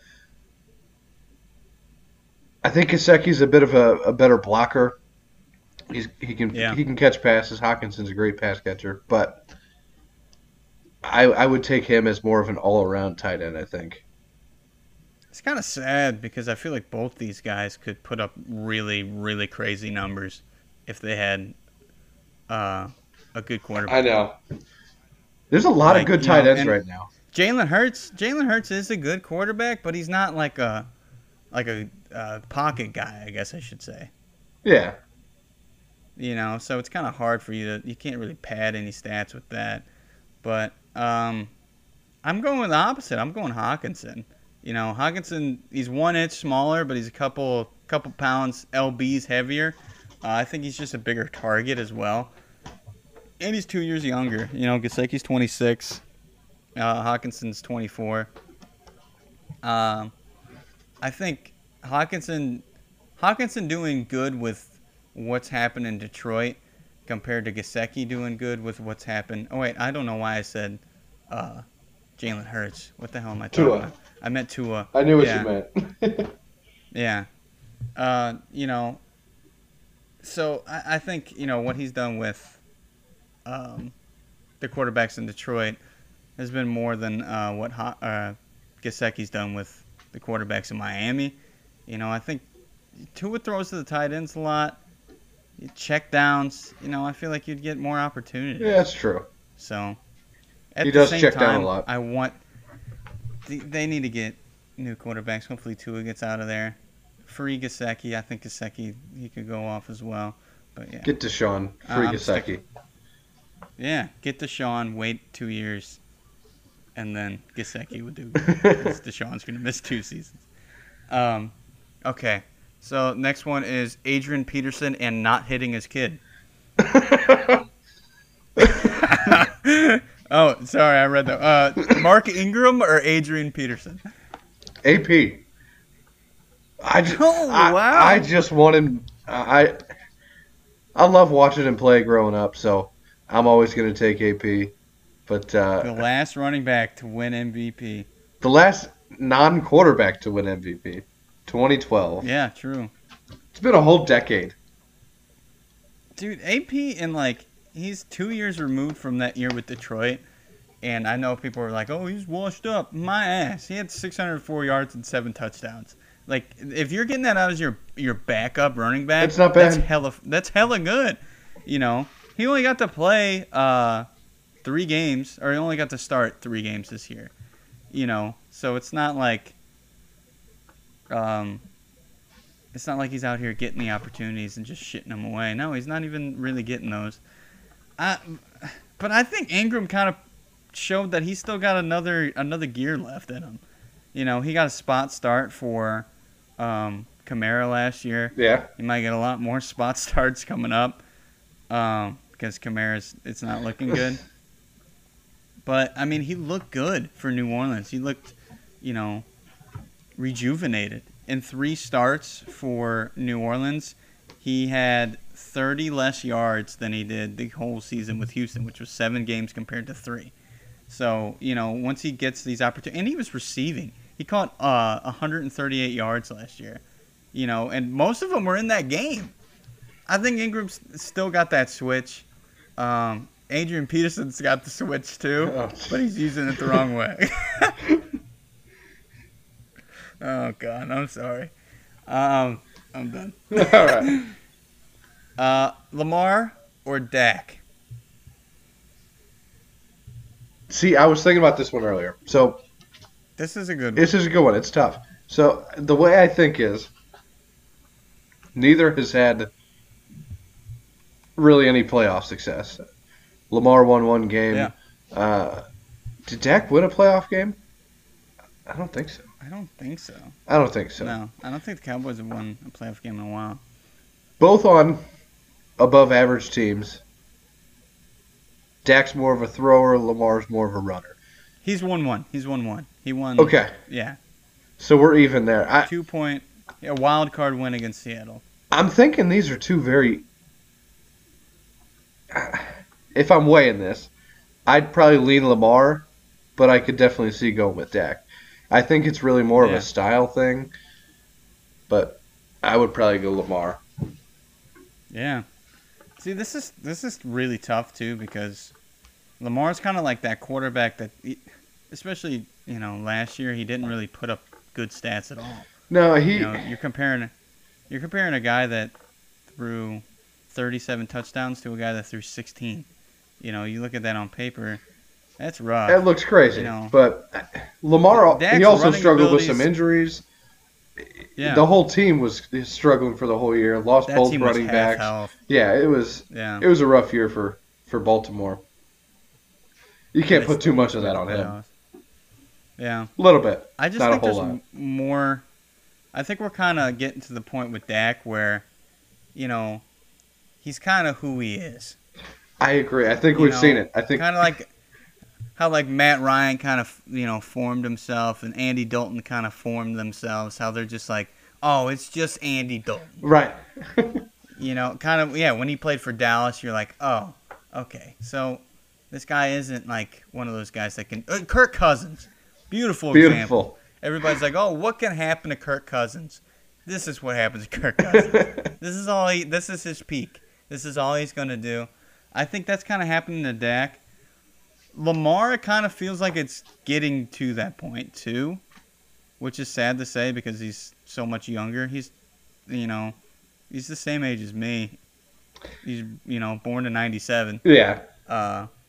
I think Gesicki's a bit of a, a better blocker. He's, he can yeah. he can catch passes. Hawkinson's a great pass catcher, but I I would take him as more of an all around tight end. I think it's kind of sad because I feel like both these guys could put up really really crazy numbers if they had uh, a good quarterback. I know. There's a lot like, of good tight know, ends right now. Jalen Hurts Jalen Hurts is a good quarterback, but he's not like a like a uh, pocket guy. I guess I should say. Yeah. You know, so it's kind of hard for you to – you can't really pad any stats with that. But um, I'm going with the opposite. I'm going Hawkinson. You know, Hawkinson, he's one inch smaller, but he's a couple couple pounds L Bs heavier. Uh, I think he's just a bigger target as well. And he's two years younger. You know, Gesicki's twenty-six. Uh, Hawkinson's twenty-four. Um, I think Hawkinson, Hawkinson doing good with – what's happened in Detroit compared to Gesicki doing good with what's happened. Oh, wait, I don't know why I said uh, Jalen Hurts. What the hell am I talking Tua. about? I meant Tua. I knew what yeah. you meant. yeah. Uh, you know, so I, I think, you know, what he's done with um, the quarterbacks in Detroit has been more than uh, what Ho- uh, Gesicki's done with the quarterbacks in Miami. You know, I think Tua throws to the tight ends a lot. Check downs, you know, I feel like you'd get more opportunity. Yeah, that's true. So, At he the does same check time, down a lot. I want they, they need to get new quarterbacks. Hopefully Tua gets out of there. Free Gesicki. I think Gesicki, he could go off as well. But yeah. Get Deshaun, free Uh, I'm Gesicki. sticking- Yeah, get Deshaun, wait two years, and then Gesicki would do good. Because Deshaun's going to miss two seasons. Um, okay, so next one is Adrian Peterson and not hitting his kid. Oh, sorry, I read that. Uh, Mark Ingram or Adrian Peterson? A P. I just, Oh, I, wow. I just want him. I I love watching him play growing up, so I'm always going to take A P. But The uh, last running back to win M V P. the last non-quarterback to win M V P, twenty twelve. Yeah, true. It's been a whole decade. Dude, A P, and like, he's two years removed from that year with Detroit. And I know people are like, oh, he's washed up. My ass. He had six hundred four yards and seven touchdowns. Like, if you're getting that out as your your backup running back, That's not bad. That's hella, that's hella good. You know, he only got to play uh, three games, or he only got to start three games this year. You know, so it's not like, um, it's not like he's out here getting the opportunities and just shitting them away. No, he's not even really getting those. I, but I think Ingram kind of showed that he's still got another another gear left in him. You know, he got a spot start for um, Kamara last year. Yeah. He might get a lot more spot starts coming up um, because Kamara's it's not looking good. But I mean, he looked good for New Orleans. He looked, you know, rejuvenated. In three starts for New Orleans, he had thirty less yards than he did the whole season with Houston, which was seven games compared to three. So, you know, once he gets these opportunities, and he was receiving. He caught uh, one hundred thirty-eight yards last year, you know, and most of them were in that game. I think Ingram's still got that switch. Um, Adrian Peterson's got the switch too, Oh. but he's using it the wrong way. Oh, God, I'm sorry. Um, I'm done. All right. Uh, Lamar or Dak? See, I was thinking about this one earlier. So This is a good one. this is a good one. It's tough. So the way I think is, neither has had really any playoff success. Lamar won one game. Yeah. Uh, did Dak win a playoff game? I don't think so. I don't think so. I don't think so. No, I don't think the Cowboys have won a playoff game in a while. Both on above average teams. Dak's more of a thrower. Lamar's more of a runner. He's won one. He's won one. He won. Okay. Yeah. So we're even there. I, Two point, a wild card win against Seattle. I'm thinking these are two very. If I'm weighing this, I'd probably lean Lamar, but I could definitely see going with Dak. I think it's really more of Yeah. a style thing, but I would probably go Lamar. Yeah. See, this is this is really tough too because Lamar's kind of like that quarterback that, he, especially you know last year, he didn't really put up good stats at all. No, he. You know, you're comparing, you're comparing a guy that threw thirty-seven touchdowns to a guy that threw sixteen. You know, you look at that on paper, that's rough. That looks crazy, You know. but Lamar. Dak's he also running struggled with some abilities- injuries. Yeah. The whole team was struggling for the whole year. Lost That both team was running half backs. health. Yeah, it was. Yeah. It was a rough year for, for Baltimore. You can't They put too still much of made that the on him. playoffs. Yeah. A little bit. I just Not think a there's whole lot. m- more. I think we're kind of getting to the point with Dak where, you know, he's kind of who he is. I agree. I think You we've know, seen it. I think kind of like how like Matt Ryan kind of you know formed himself and Andy Dalton kind of formed themselves. How they're just like, oh, it's just Andy Dalton. right. You know, kind of yeah. When he played for Dallas, you're like, oh, okay. So this guy isn't like one of those guys that can. Uh, Kirk Cousins, beautiful, example. Beautiful. Everybody's like, oh, what can happen to Kirk Cousins? This is what happens to Kirk Cousins. This is all he. This is his peak. This is all he's gonna do. I think that's kind of happening to Dak. Lamar, it kind of feels like it's getting to that point too, which is sad to say because he's so much younger. He's, you know, he's the same age as me. He's, you know, born in ninety-seven. Yeah. Uh,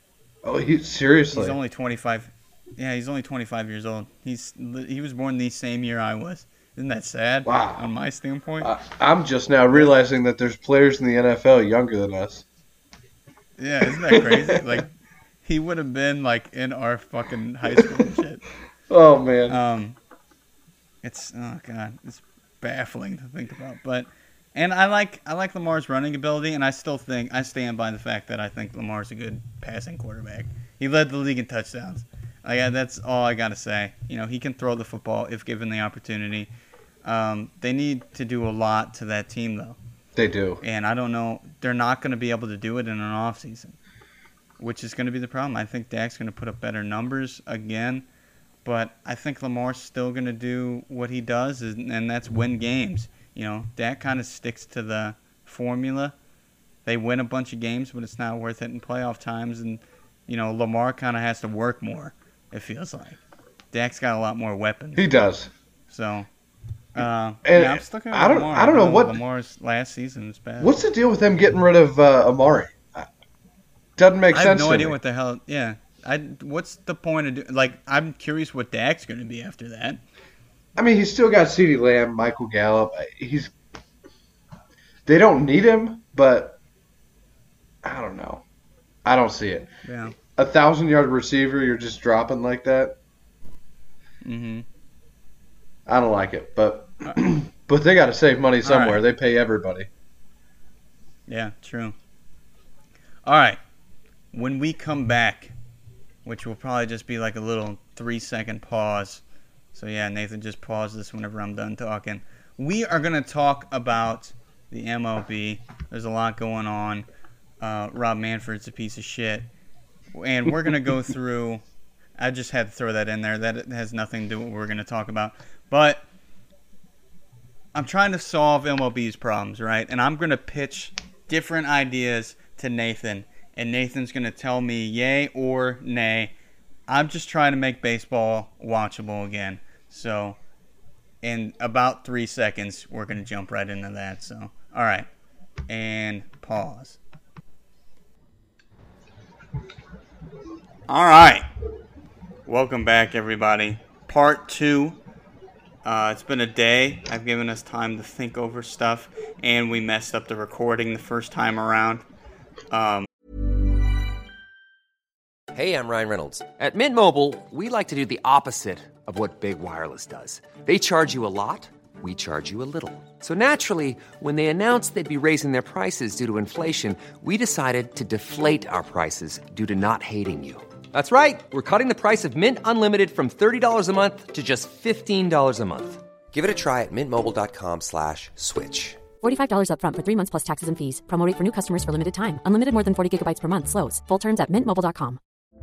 Oh, he seriously? He's only twenty-five. Yeah, he's only twenty-five years old. He's he was born the same year I was. Isn't that sad? Wow. On my standpoint. I, I'm just now realizing that there's players in the N F L younger than us. Yeah, isn't that crazy? Like, he would have been like in our fucking high school and shit. Oh man. Um, it's oh god, it's baffling to think about. But and I like I like Lamar's running ability, and I still think I stand by the fact that I think Lamar's a good passing quarterback. He led the league in touchdowns. Like, yeah, that's all I gotta say. You know, he can throw the football if given the opportunity. Um, they need to do a lot to that team, though. They do. And I don't know. They're not going to be able to do it in an offseason, which is going to be the problem. I think Dak's going to put up better numbers again, but I think Lamar's still going to do what he does, and that's win games. You know, Dak kind of sticks to the formula. They win a bunch of games, but it's not worth it in playoff times. And, you know, Lamar kind of has to work more, it feels like. Dak's got a lot more weapons. He does. So... Uh, and yeah, I'm sticking with I don't. Lamar. I don't know what Lamar's last season is bad. What's the deal with them getting rid of uh, Amari? Doesn't make I sense. I have no to idea me. what the hell. Yeah, I. What's the point of do, like? I'm curious what Dak's going to be after that. I mean, he's still got CeeDee Lamb, Michael Gallup. He's. They don't need him, but I don't know. I don't see it. Yeah. A thousand yard receiver, you're just dropping like that. Mm-hmm. I don't like it, but but they got to save money somewhere. Right. They pay everybody. Yeah, true. All right. When we come back, which will probably just be like a little three-second pause. So, yeah, Nathan, just pause this whenever I'm done talking. We are going to talk about the M L B. There's a lot going on. Uh, Rob Manfred's a piece of shit. And we're going to go through... I just had to throw that in there. That has nothing to do with what we're going to talk about. But I'm trying to solve M L B's problems, right? And I'm going to pitch different ideas to Nathan. And Nathan's going to tell me yay or nay. I'm just trying to make baseball watchable again. So in about three seconds, we're going to jump right into that. So, all right. And pause. All right. Welcome back, everybody. Part two. Uh, it's been a day. I've given us time to think over stuff, and we messed up the recording the first time around. Um, Hey, I'm Ryan Reynolds. At Mint Mobile, we like to do the opposite of what Big Wireless does. They charge you a lot, we charge you a little. So naturally, when they announced they'd be raising their prices due to inflation, we decided to deflate our prices due to not hating you. That's right. We're cutting the price of Mint Unlimited from thirty dollars a month to just fifteen dollars a month. Give it a try at mintmobile.com slash switch. forty-five dollars up front for three months plus taxes and fees. Promo rate for new customers for limited time. Unlimited more than forty gigabytes per month. Slows full terms at mint mobile dot com.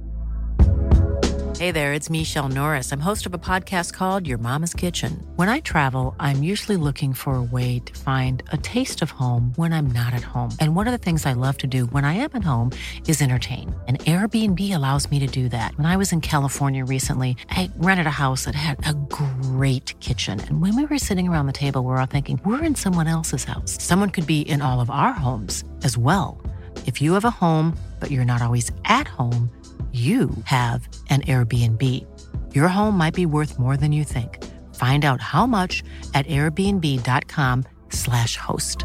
Hey there, it's Michelle Norris. I'm host of a podcast called Your Mama's Kitchen. When I travel, I'm usually looking for a way to find a taste of home when I'm not at home. And one of the things I love to do when I am at home is entertain. And Airbnb allows me to do that. When I was in California recently, I rented a house that had a great kitchen. And when we were sitting around the table, we were all thinking, we're in someone else's house. Someone could be in all of our homes as well. If you have a home, but you're not always at home, you have an Airbnb. Your home might be worth more than you think. Find out how much at airbnb.com slash host.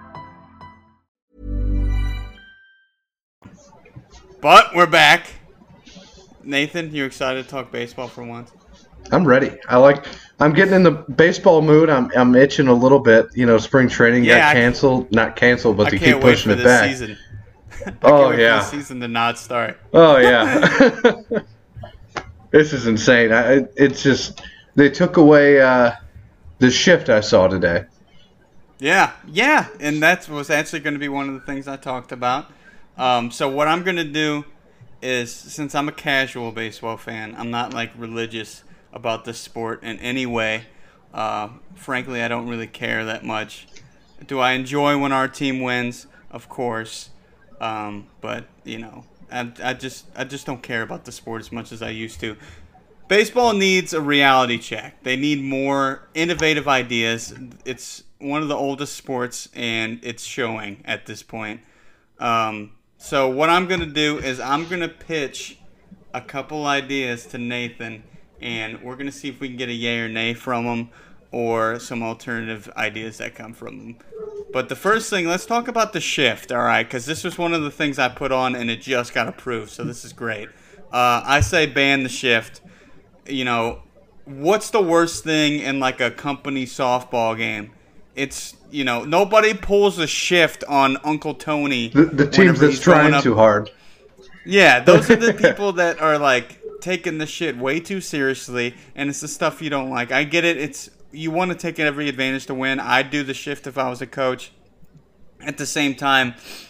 but we're back. Nathan, you excited to talk baseball for once? I'm ready. I like. I'm getting in the baseball mood. I'm I'm itching a little bit. You know, spring training Yeah, got I- canceled. Not canceled, but I they can't keep wait pushing for it this back. season. I Oh, can't wait yeah. for the season to not start. Oh yeah. This is insane. I, it's just they took away uh, the shift I saw today. Yeah, yeah, and that was actually going to be one of the things I talked about. Um, so what I'm going to do is, since I'm a casual baseball fan, I'm not like religious about this sport in any way. Uh, frankly, I don't really care that much. Do I enjoy when our team wins? Of course, um, but you know, I, I just I just don't care about the sport as much as I used to. Baseball needs a reality check. They need more innovative ideas. It's one of the oldest sports, and it's showing at this point. Um, So what I'm going to do is I'm going to pitch a couple ideas to Nathan, and we're going to see if we can get a yay or nay from him or some alternative ideas that come from him. But the first thing, let's talk about the shift, all right? Because this was one of the things I put on, and it just got approved, so this is great. Uh, I say ban the shift. You know, what's the worst thing in, like, a company softball game? It's, you know, nobody pulls a shift on Uncle Tony. The, the team that's trying up. too hard. Yeah, those are the people that are, like, taking the shit way too seriously, and it's the stuff you don't like. I get it. It's you want to take every advantage to win. I'd do the shift if I was a coach. At the same time,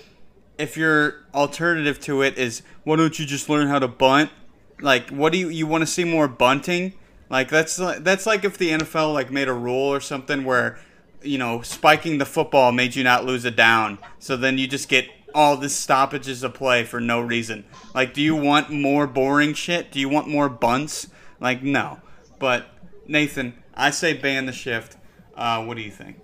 if your alternative to it is, why don't you just learn how to bunt? Like, what do you you want to see more bunting? Like, that's that's like if the N F L like made a rule or something where, you know, spiking the football made you not lose a down. So then you just get all this stoppages of play for no reason. Like, do you want more boring shit? Do you want more bunts? Like, no. But, Nathan, I say ban the shift. Uh, what do you think?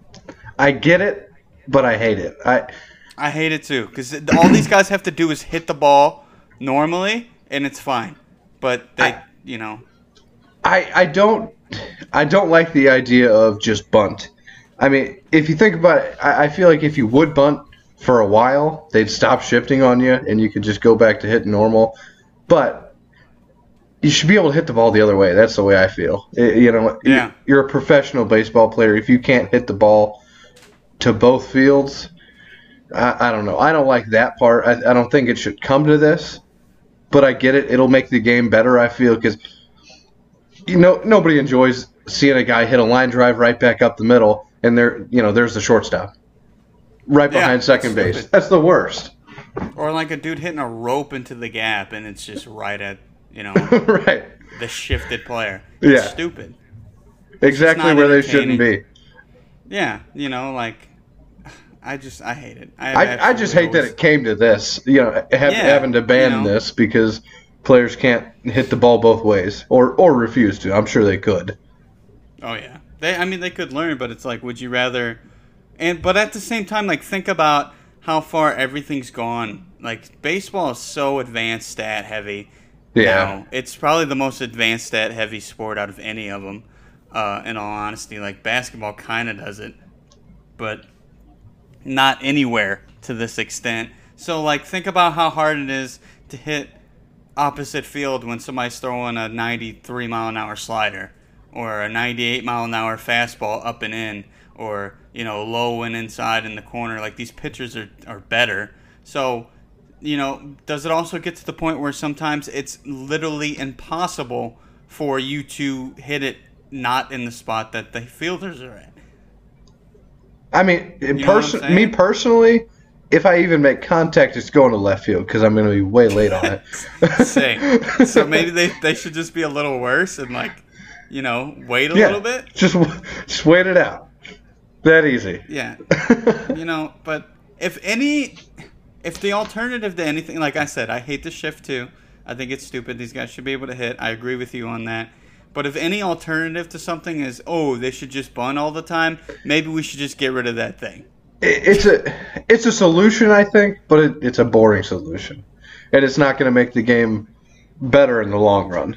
I get it, but I hate it. I I hate it too, because all these guys have to do is hit the ball normally, and it's fine. But they, I, you know. I, I don't I don't like the idea of just bunt. I mean, if you think about it, I, I feel like if you would bunt for a while, they'd stop shifting on you, and you could just go back to hitting normal. But you should be able to hit the ball the other way. That's the way I feel. It, you know, yeah. You're a professional baseball player. If you can't hit the ball to both fields, I, I don't know. I don't like that part. I, I don't think it should come to this, but I get it. It'll make the game better, I feel, because you know nobody enjoys seeing a guy hit a line drive right back up the middle, and there, you know, there's the shortstop right behind yeah, second base. Stupid. That's the worst. Or like a dude hitting a rope into the gap, and it's just right at, you know, right. the shifted player. It's yeah. stupid. Exactly where they shouldn't be. Yeah, you know, like, I just, I hate it. I, I, I just hate always... that it came to this, you know, have, yeah, having to ban you know. this because players can't hit the ball both ways or, or refuse to. I'm sure they could. Oh, yeah. They, I mean, they could learn, but it's like, would you rather... And But at the same time, like, think about how far everything's gone. Like, baseball is so advanced stat heavy. Yeah. Now. It's probably the most advanced stat heavy sport out of any of them, uh, in all honesty. Like, basketball kind of does it, but not anywhere to this extent. So, like, think about how hard it is to hit opposite field when somebody's throwing a ninety-three mile an hour slider or a ninety-eight mile an hour fastball up and in, or, you know, low and inside in the corner. Like, these pitchers are, are better. So, you know, does it also get to the point where sometimes it's literally impossible for you to hit it not in the spot that the fielders are at? I mean, pers- me personally, if I even make contact, it's going to left field because I'm going to be way late on it. Same. So maybe they, they should just be a little worse and, like, you know, wait a yeah, little bit? Just, just wait it out. That easy. Yeah. You know, but if any, if the alternative to anything, like I said, I hate the shift too. I think it's stupid. These guys should be able to hit. I agree with you on that. But if any alternative to something is, oh, they should just bunt all the time, maybe we should just get rid of that thing. It's a, it's a solution, I think, but it, it's a boring solution. And it's not going to make the game better in the long run.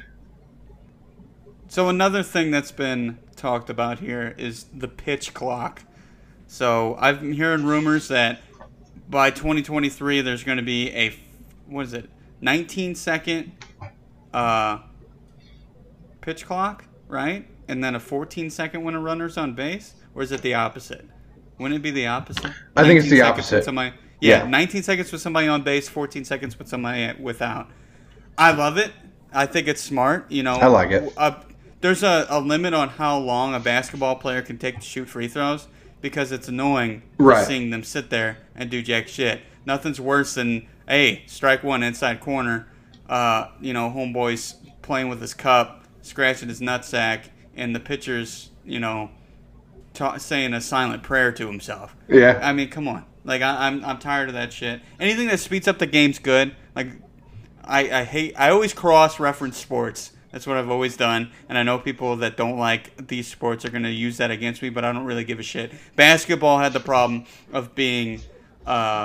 So another thing that's been talked about here is the pitch clock. So I've been hearing rumors that by twenty twenty-three there's going to be a, what is it, nineteen second uh, pitch clock, right? And then a fourteen second when a runner's on base? Or is it the opposite? Wouldn't it be the opposite? I think it's the opposite. Somebody, yeah, yeah, nineteen seconds with somebody on base, fourteen seconds with somebody without. I love it. I think it's smart. You know, I like it. Uh, there's a, a limit on how long a basketball player can take to shoot free throws because it's annoying right. seeing them sit there and do jack shit. Nothing's worse than, hey, strike one inside corner, uh, you know, homeboy's playing with his cup, scratching his nutsack, and the pitcher's, you know, ta- saying a silent prayer to himself. Yeah. I mean, come on. Like, I, I'm I'm tired of that shit. Anything that speeds up the game's good. Like, I, I hate, I always cross-reference sports. That's what I've always done, and I know people that don't like these sports are going to use that against me, but I don't really give a shit. Basketball had the problem of being uh,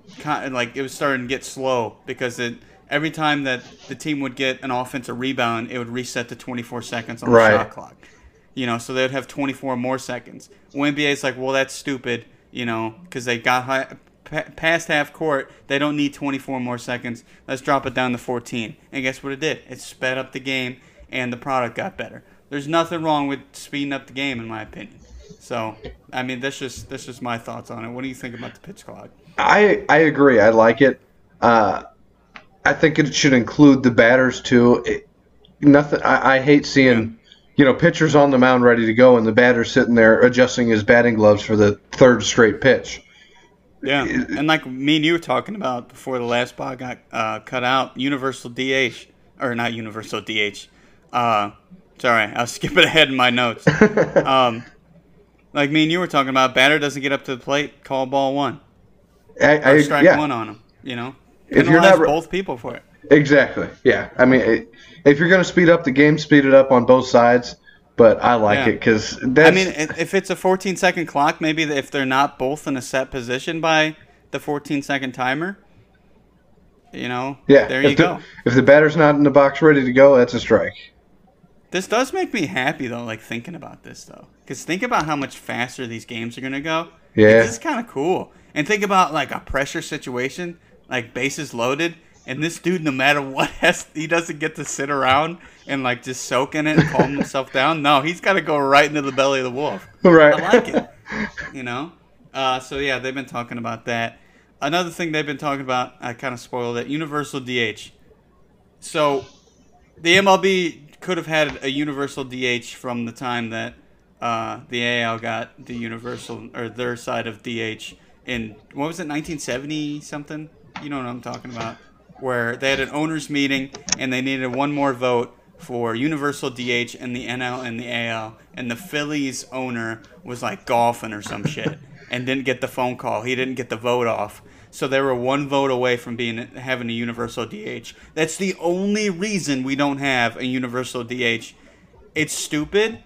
like it was starting to get slow because it every time that the team would get an offensive rebound, it would reset to twenty-four seconds on the right. shot clock. You know, so they would have twenty-four more seconds. Well, N B A is like, well, that's stupid, you know, because they got high, pa- past half court. They don't need twenty-four more seconds. Let's drop it down to fourteen. And guess what it did? It sped up the game, and the product got better. There's nothing wrong with speeding up the game, in my opinion. So, I mean, that's just that's just my thoughts on it. What do you think about the pitch clock? I I agree. I like it. Uh, I think it should include the batters too. It, nothing. I, I hate seeing, yeah. you know, pitchers on the mound ready to go, and the batter sitting there adjusting his batting gloves for the third straight pitch. Yeah, and like me and you were talking about before the last spot got uh, cut out, universal D H or not universal D H. Uh, sorry, I was skipping ahead in my notes. um, like me and you were talking about, batter doesn't get up to the plate, call ball one. I, I, or strike yeah. one on him. You know, if you're not both people for it. Exactly. Yeah. I mean, if you're going to speed up the game, speed it up on both sides. But I like yeah. it because that's. I mean, if it's a fourteen second clock, maybe if they're not both in a set position by the fourteen second timer, you know, yeah, there if you the, go. If the batter's not in the box ready to go, that's a strike. This does make me happy though, like thinking about this though, because think about how much faster these games are gonna go. Yeah, like, this is kind of cool. And think about like a pressure situation, like bases loaded, and this dude, no matter what, has he doesn't get to sit around and like just soak in it and calm himself down. No, he's got to go right into the belly of the wolf. Right. I like it. You know. Uh, so yeah, they've been talking about that. Another thing they've been talking about, I kind of spoiled it. Universal D H. So the M L B could have had a universal D H from the time that uh, the A L got the universal or their side of D H in what was it, nineteen seventy something? You know what I'm talking about? Where they had an owners meeting and they needed one more vote for universal D H in the N L and the A L, and the Phillies owner was like golfing or some shit and didn't get the phone call. He didn't get the vote off. So they were one vote away from being having a universal D H. That's the only reason we don't have a universal D H. It's stupid.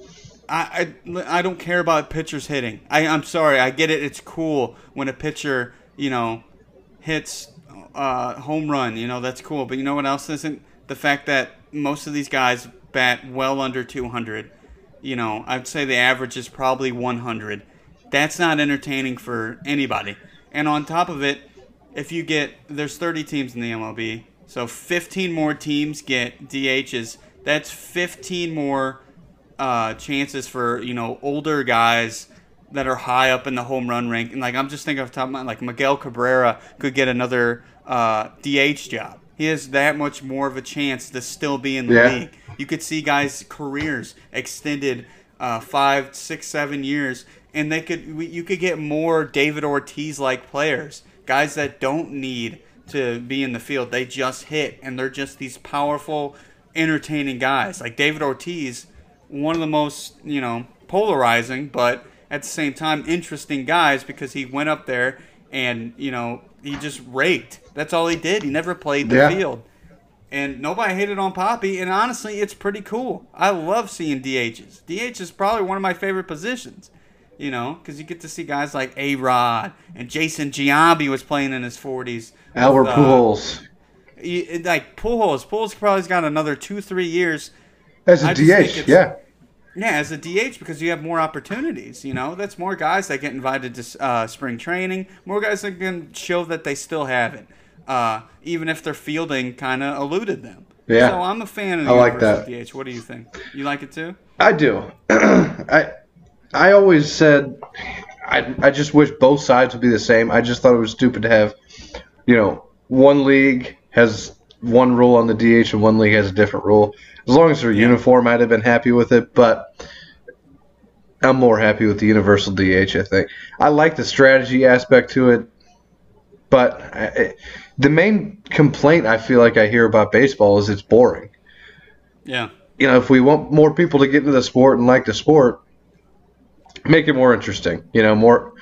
I, I, I don't care about pitchers hitting. I, I'm sorry. I get it. It's cool when a pitcher, you know, hits uh, home run. You know, that's cool. But you know what else isn't? The fact that most of these guys bat well under two hundred. You know, I'd say the average is probably one hundred. That's not entertaining for anybody. And on top of it, if you get, there's thirty teams in the M L B, so fifteen more teams get D Hs. That's fifteen more uh, chances for, you know, older guys that are high up in the home run rank. And like, I'm just thinking off the top of my mind, like Miguel Cabrera could get another uh, D H job. He has that much more of a chance to still be in the yeah. league. You could see guys' careers extended uh, five, six, seven years, and they could you could get more David Ortiz-like players, guys that don't need to be in the field. They just hit, and they're just these powerful, entertaining guys. Like David Ortiz, one of the most, you know, polarizing, but at the same time interesting guys because he went up there and, you know, he just raked. That's all he did. He never played the yeah. field. And nobody hated on Poppy, and honestly, it's pretty cool. I love seeing D Hs. D H is probably one of my favorite positions, you know, because you get to see guys like A-Rod and Jason Giambi was playing in his forties. Albert with, Pujols. Uh, like Pujols. Pujols probably's got another two, three years. As a D H, yeah. Yeah, as a D H because you have more opportunities, you know. That's more guys that get invited to uh, spring training, more guys that can show that they still have it, uh, even if their fielding kind of eluded them. Yeah. So I'm a fan of the I like universal that. D H. What do you think? You like it too? I do. I I always said I I just wish both sides would be the same. I just thought it was stupid to have, you know, one league has one rule on the D H and one league has a different rule. As long as they're yeah. uniform, I'd have been happy with it, but I'm more happy with the universal D H, I think. I like the strategy aspect to it, but I, the main complaint I feel like I hear about baseball is it's boring. Yeah. You know, if we want more people to get into the sport and like the sport, make it more interesting. You know, more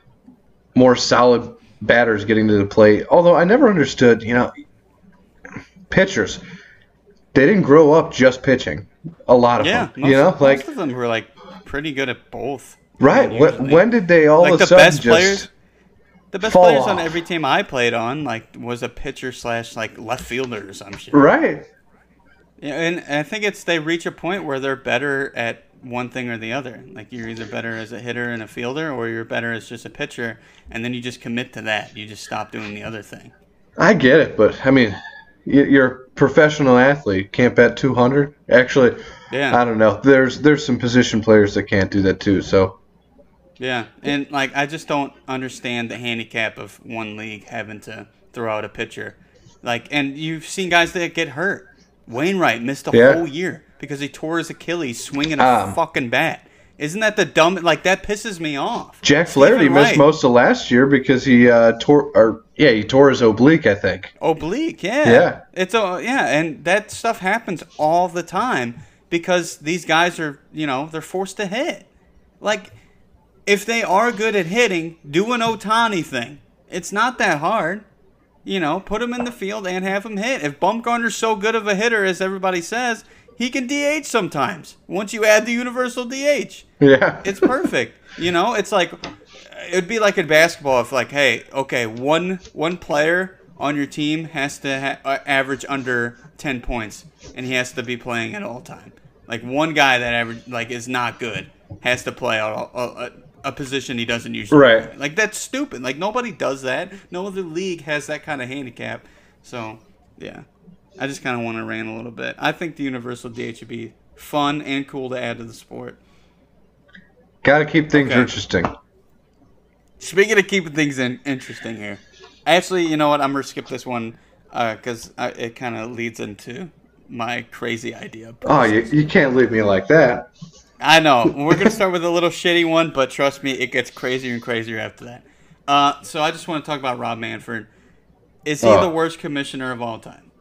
more solid batters getting to the plate. Although I never understood, you know, pitchers, they didn't grow up just pitching. A lot of yeah, them, most, you know, like most of them were like pretty good at both. Right. When, when did they all like of a the sudden best just? Players, The best fall players off. on every team I played on, like, was a pitcher slash like left fielder or some shit. Right. Yeah, and I think it's they reach a point where they're better at one thing or the other. Like, you're either better as a hitter and a fielder, or you're better as just a pitcher, and then you just commit to that. You just stop doing the other thing. I get it, but I mean, y- you're a professional athlete. Can't bet two hundred. Actually, Yeah. I don't know. There's there's some position players that can't do that too. So Yeah, and like I just don't understand the handicap of one league having to throw out a pitcher. Like, and you've seen guys that get hurt. Wainwright missed a Yeah. whole year because he tore his Achilles swinging a Um, fucking bat. Isn't that the dumb? Like, that pisses me off. Jack Stephen Flaherty missed Wright. most of last year because he uh, tore or yeah he tore his oblique, I think. Oblique, yeah. Yeah. It's a yeah, and that stuff happens all the time because these guys are, you know, they're forced to hit. Like, if they are good at hitting, do an Ohtani thing. It's not that hard. You know, put him in the field and have him hit. If Bumgarner's so good of a hitter as everybody says, he can D H sometimes. Once you add the universal D H. Yeah. It's perfect. You know, it's like it'd be like in basketball if like, hey, okay, one one player on your team has to ha- uh, average under ten points, and he has to be playing at all time. Like, one guy that average like is not good has to play a, a, a position he doesn't usually Right. play. Like, that's stupid. Like, nobody does that. No other league has that kind of handicap. So, yeah. I just kind of want to rant a little bit. I think the universal D H would be fun and cool to add to the sport. Got to keep things Okay. interesting. Speaking of keeping things in, interesting here, actually, you know what? I'm gonna skip this one because uh, it kind of leads into my crazy idea. Oh, you, you can't leave me like that. I know. We're gonna start with a little shitty one, but trust me, it gets crazier and crazier after that. Uh, so I just want to talk about Rob Manfred. Is he Oh. the worst commissioner of all time?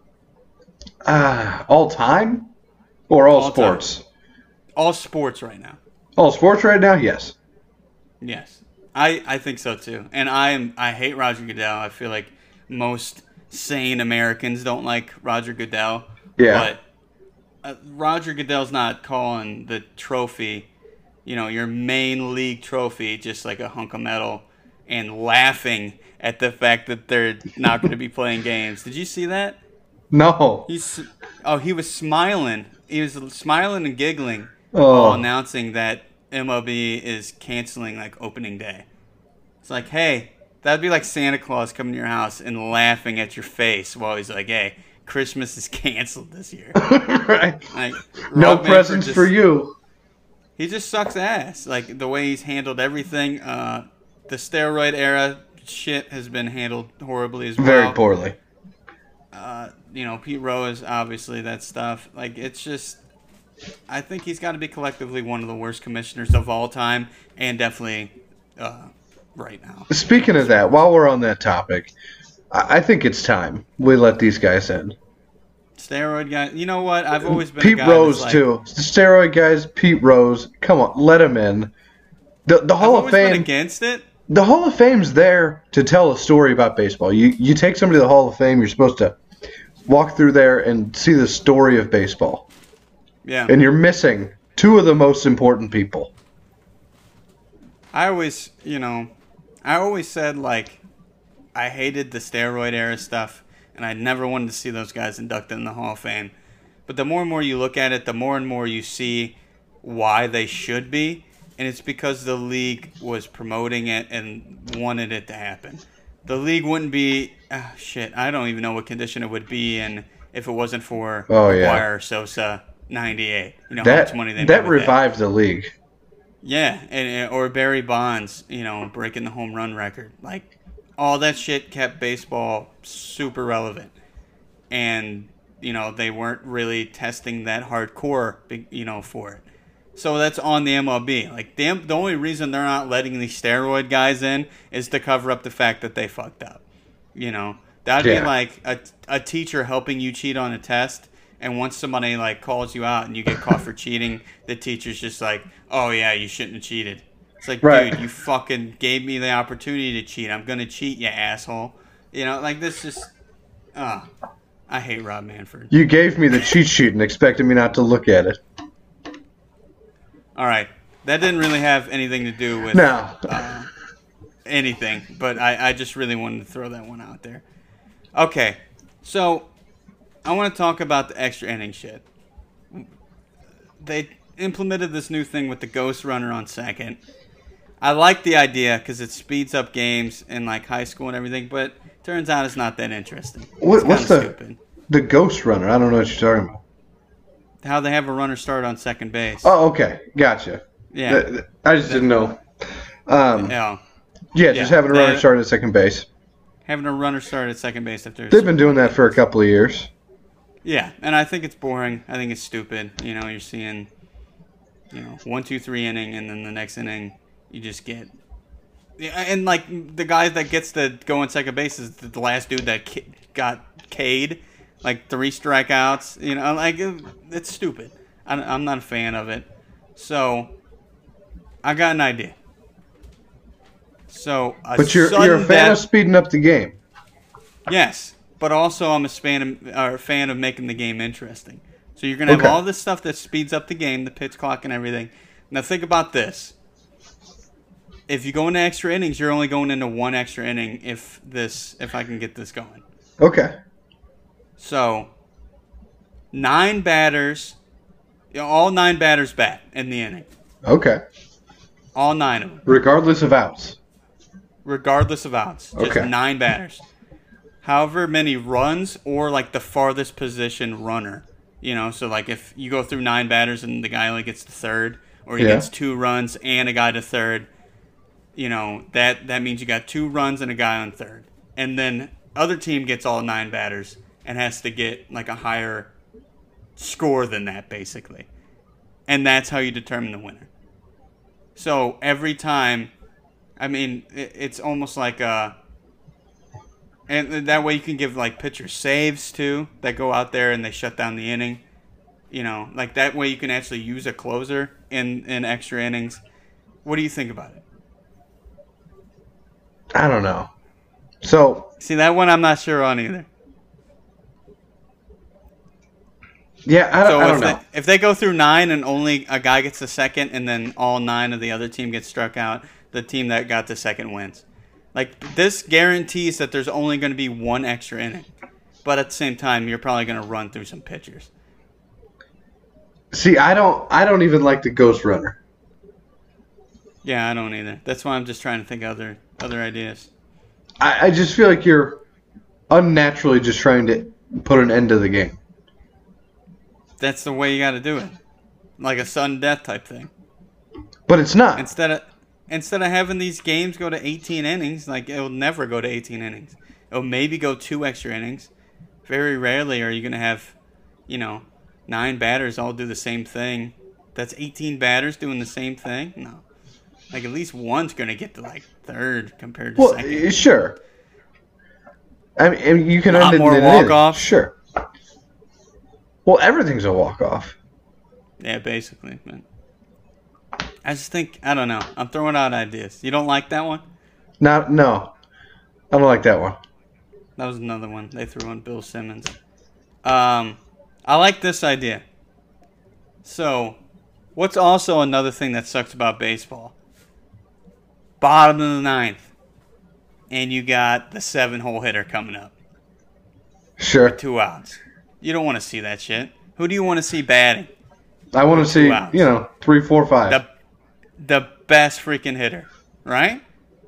Uh, all time or all, All sports? All sports right now. All sports right now? Yes. Yes, I, I think so too. And I am I hate Roger Goodell. I feel like most sane Americans don't like Roger Goodell. Yeah. But uh, Roger Goodell's not calling the trophy, you know, your main league trophy, just like a hunk of metal, and laughing at the fact that they're not going to be playing games. Did you see that? No. He's oh he was smiling. He was smiling and giggling Oh. while announcing that M L B is canceling like opening day. It's like, hey, that'd be like Santa Claus coming to your house and laughing at your face while he's like, hey, Christmas is canceled this year. Right. Like, No Rob Manfred presents just- for you. He just sucks ass. Like, the way he's handled everything. Uh, the steroid era shit has been handled horribly as well. Very poorly. Uh, you know, Pete Rose, obviously, that stuff. Like, it's just, I think he's got to be collectively one of the worst commissioners of all time, and definitely uh, right now. Speaking of that, while we're on that topic, I, I think it's time we let these guys in. Steroid guy. You know what? I've always been a Pete guy Rose that's like, too. The steroid guys, Pete Rose. Come on, let him in. The the I've Hall of always been Fame. against it. The Hall of Fame's there to tell a story about baseball. You you take somebody to the Hall of Fame, you're supposed to walk through there and see the story of baseball. Yeah. And you're missing two of the most important people. I always, you know, I always said, like, I hated the steroid era stuff, and I never wanted to see those guys inducted in the Hall of Fame. But the more and more you look at it, the more and more you see why they should be, and it's because the league was promoting it and wanted it to happen. The league wouldn't be, ah, shit, I don't even know what condition it would be in if it wasn't for Oh, yeah. McGwire, Sosa, ninety-eight. You know, how That much money they that made with revived the league. Yeah, and or Barry Bonds, you know, breaking the home run record. Like, all that shit kept baseball super relevant. And, you know, they weren't really testing that hardcore, you know, for it. So that's on the M L B. Like, the, the only reason they're not letting these steroid guys in is to cover up the fact that they fucked up. You know, that'd Yeah. be like a, a teacher helping you cheat on a test. And once somebody, like, calls you out and you get caught for cheating, the teacher's just like, oh, yeah, you shouldn't have cheated. It's like, Right. dude, you fucking gave me the opportunity to cheat. I'm going to cheat, you asshole. You know, like, this just, ah, I hate Rob Manfred. You gave me the cheat sheet and expected me not to look at it. All right. That didn't really have anything to do with No. uh, anything, but I, I just really wanted to throw that one out there. Okay, so I want to talk about the extra inning shit. They implemented this new thing with the ghost runner on second. I like the idea because it speeds up games in like high school and everything, but turns out it's not that interesting. What, what's the stupid. the ghost runner? I don't know what you're talking about. How they have a runner start on second base. Oh, okay, gotcha. Yeah, Th- th- I just didn't know. Um, yeah. yeah, just yeah. having a runner They- start at second base. Having a runner start at second base after. They've been doing that for a couple of years. Yeah, and I think it's boring. I think it's stupid. You know, you're seeing, you know, one, two, three inning, and then the next inning, you just get. Yeah, and like the guy that gets to go on second base is the last dude that ki- got K'd, like three strikeouts. You know, like it, it's stupid. I, I'm not a fan of it. So, I got an idea. So, a But you're you're a fan sudden of speeding up the game. Yes, but also I'm a fan of, or a fan of making the game interesting. So you're gonna have Okay. all this stuff that speeds up the game, the pitch clock and everything. Now think about this: if you go into extra innings, you're only going into one extra inning. If this, if I can get this going, Okay. so nine batters, you know, all nine batters bat in the inning, Okay. all nine of them, Regardless of outs. regardless of outs. Just Okay. nine batters. However many runs or like the farthest position runner. You know, so like if you go through nine batters and the guy only gets to third, or he Yeah. gets two runs and a guy to third, you know, that, that means you got two runs and a guy on third. And then other team gets all nine batters and has to get like a higher score than that, basically. And that's how you determine the winner. So every time, I mean, it, it's almost like a... And that way you can give, like, pitchers saves, too, that go out there and they shut down the inning. You know, like, that way you can actually use a closer in, in extra innings. What do you think about it? I don't know. So, See, that one I'm not sure on either. yeah, I, So I don't if know. they, if they go through nine and only a guy gets the second and then all nine of the other team gets struck out, the team that got the second wins. Like, this guarantees that there's only going to be one extra inning. But at the same time, you're probably going to run through some pitchers. See, I don't I don't even like the ghost runner. Yeah, I don't either. That's why I'm just trying to think of other other ideas. I, I just feel like you're unnaturally just trying to put an end to the game. That's the way you got to do it. Like a sudden death type thing. But it's not. Instead of instead of having these games go to eighteen innings, like it'll never go to eighteen innings. It'll maybe go two extra innings. Very rarely are you going to have, you know, nine batters all do the same thing. That's eighteen batters doing the same thing? No. Like at least one's going to get to like third compared to Well, second. eh, sure. I mean, I mean, you can A lot end it more in an inning. walk-offs. Sure. Well, everything's a walk-off. Yeah, basically. Man. I just think, I don't know. I'm throwing out ideas. You don't like that one? Not, no. I don't like that one. That was another one. They threw in Bill Simmons. Um, I like this idea. So, what's also another thing that sucks about baseball? Bottom of the ninth. And you got the seven-hole hitter coming up. Sure. Two outs. You don't want to see that shit. Who do you want to see batting? I want to see, Two outs. you know, three, four, five. The, the best freaking hitter. Right?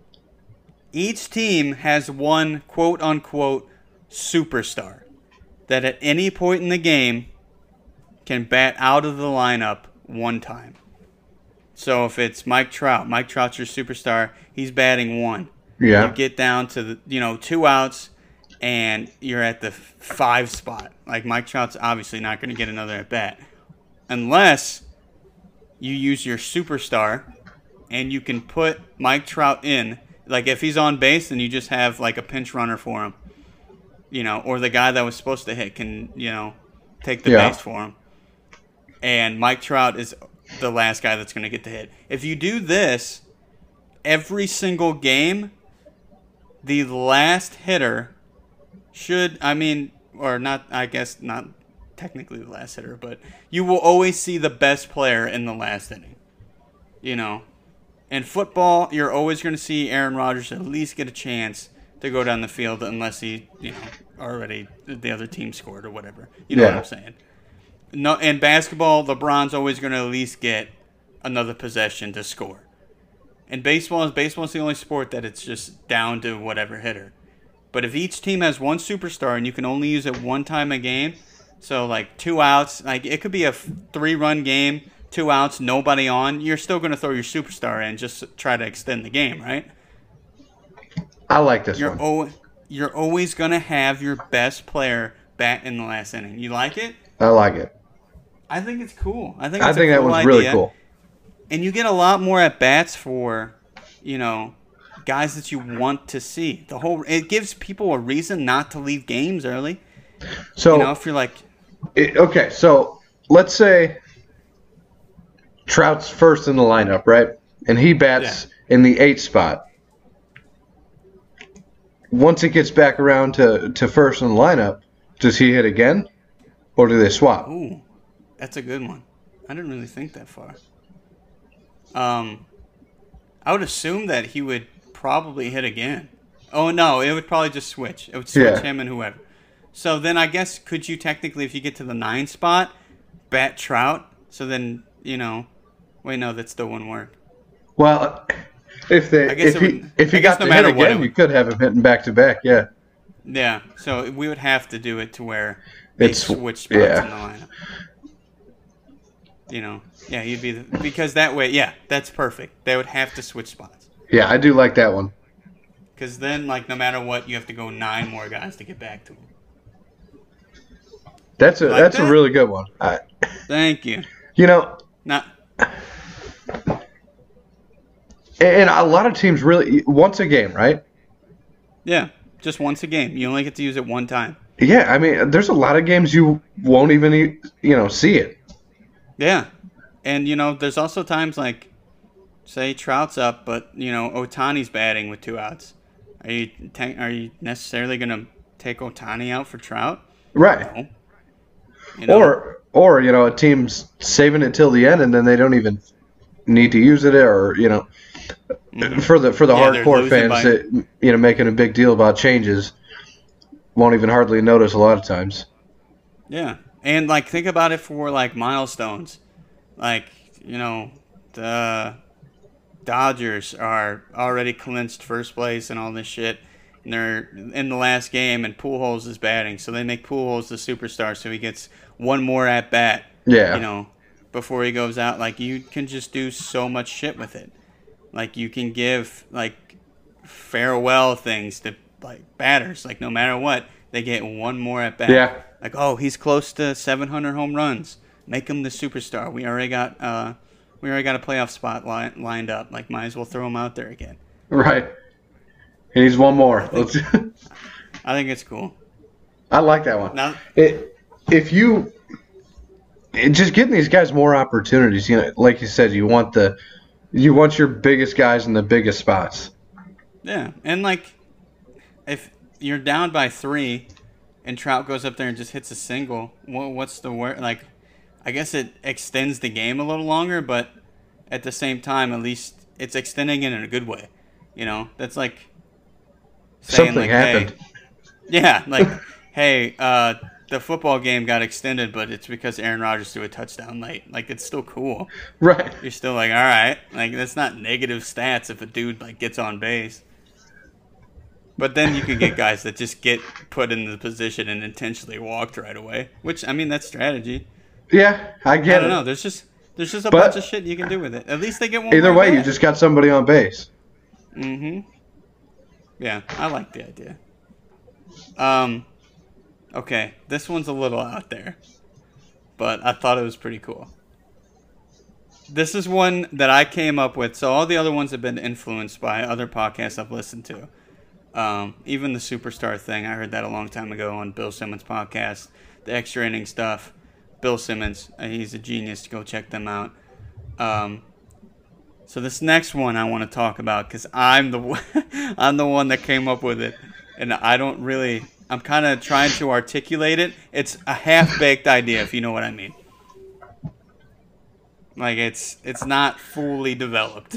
Each team has one quote-unquote superstar that at any point in the game can bat out of the lineup one time. So if it's Mike Trout, Mike Trout's your superstar, he's batting one. Yeah. You get down to the, you know, two outs and you're at the five spot. Like Mike Trout's obviously not going to get another at bat unless you use your superstar and you can put Mike Trout in. Like if he's on base, then you just have like a pinch runner for him. You know, or the guy that was supposed to hit can, you know, take the Yeah. base for him. And Mike Trout is the last guy that's going to get the hit. If you do this, every single game, the last hitter should, I mean, or not, I guess not technically the last hitter, but you will always see the best player in the last inning. You know, In football, you're always going to see Aaron Rodgers at least get a chance to go down the field unless he, you know, already the other team scored or whatever. You know yeah. what I'm saying? No, in basketball, LeBron's always going to at least get another possession to score. And baseball is baseball is the only sport that it's just down to whatever hitter. But if each team has one superstar and you can only use it one time a game, so like two outs, like it could be a three-run game, two outs, nobody on, you're still going to throw your superstar in just to try to extend the game, right? I like this you're one. O- you're always going to have your best player bat in the last inning. You like it? I like it. I think it's cool. I think it's I think a that cool was idea. really cool. And you get a lot more at bats for, you know, guys that you want to see. The whole it gives people a reason not to leave games early. So, you know, if you're like, it, okay, so let's say Trout's first in the lineup, right? And he bats yeah. in the eighth spot. Once it gets back around to, to first in the lineup, does he hit again, or do they swap? Ooh, that's a good one. I didn't really think that far. Um, I would assume that he would probably hit again. Oh, no, it would probably just switch. It would switch yeah. him and whoever. So then I guess could you technically, if you get to the nine spot, bat Trout? So then, you know, wait, no, that still wouldn't work. Well, if they if he would, if he got no to hit what again, you could have him hitting back to back, yeah. Yeah, so we would have to do it to where they it's switch spots yeah. in the lineup. You know, yeah, you'd be the, because that way, yeah, that's perfect. They would have to switch spots. Yeah, I do like that one. Because then, like, no matter what, you have to go nine more guys to get back to him. That's a like that's that? a really good one. I, Thank you. You know, not. And a lot of teams really once a game, right? Yeah, just once a game. You only get to use it one time. Yeah, I mean, there's a lot of games you won't even, you know, see it. Yeah, and you know, there's also times like, say Trout's up, but you know Ohtani's batting with two outs. Are you te- are you necessarily gonna take Ohtani out for Trout? Right. No. You know? Or or you know, a team's saving it till the end, and then they don't even need to use it, or you know, mm-hmm. for the for the yeah, hardcore fans by... that you know making a big deal about changes won't even hardly notice a lot of times. Yeah. And, like, think about it for, like, milestones. Like, you know, the Dodgers are already clinched first place and all this shit. And they're in the last game, and Pujols is batting. So they make Pujols the superstar so he gets one more at-bat. Yeah. You know, before he goes out. Like, you can just do so much shit with it. Like, you can give, like, farewell things to, like, batters. Like, no matter what, they get one more at-bat. Yeah. Like, oh, he's close to seven hundred home runs. Make him the superstar. We already got uh, we already got a playoff spot li- lined up. Like, might as well throw him out there again. Right. He needs one more. I think, I think it's cool. I like that one. Now, it, if you it, just getting these guys more opportunities, you know, like you said, you want the you want your biggest guys in the biggest spots. Yeah, and like if you're down by three. And Trout goes up there and just hits a single. What's the word? Like, I guess it extends the game a little longer, but at the same time, at least it's extending it in a good way. You know, that's like saying something like, happened. Hey, yeah, like, hey, uh, the football game got extended, but it's because Aaron Rodgers threw a touchdown late. Like, it's still cool. Right. You're still like, all right, like that's not negative stats if a dude like gets on base. But then you can get guys that just get put in the position and intentionally walked right away. Which, I mean, that's strategy. Yeah, I get it. I don't know. There's just there's just a but bunch of shit you can do with it. At least they get one. Either more way, back. you just got somebody on base. Mm-hmm. Yeah, I like the idea. Um, okay, this one's a little out there, but I thought it was pretty cool. This is one that I came up with. So all the other ones have been influenced by other podcasts I've listened to. Um, even the superstar thing, I heard that a long time ago on Bill Simmons' podcast. The extra inning stuff, Bill Simmons, uh, he's a genius. Go check them out. Um, so this next one I want to talk about because I'm the I'm the one that came up with it, and I don't really. I'm kind of trying to articulate it. It's a half-baked idea, if you know what I mean. Like it's it's not fully developed.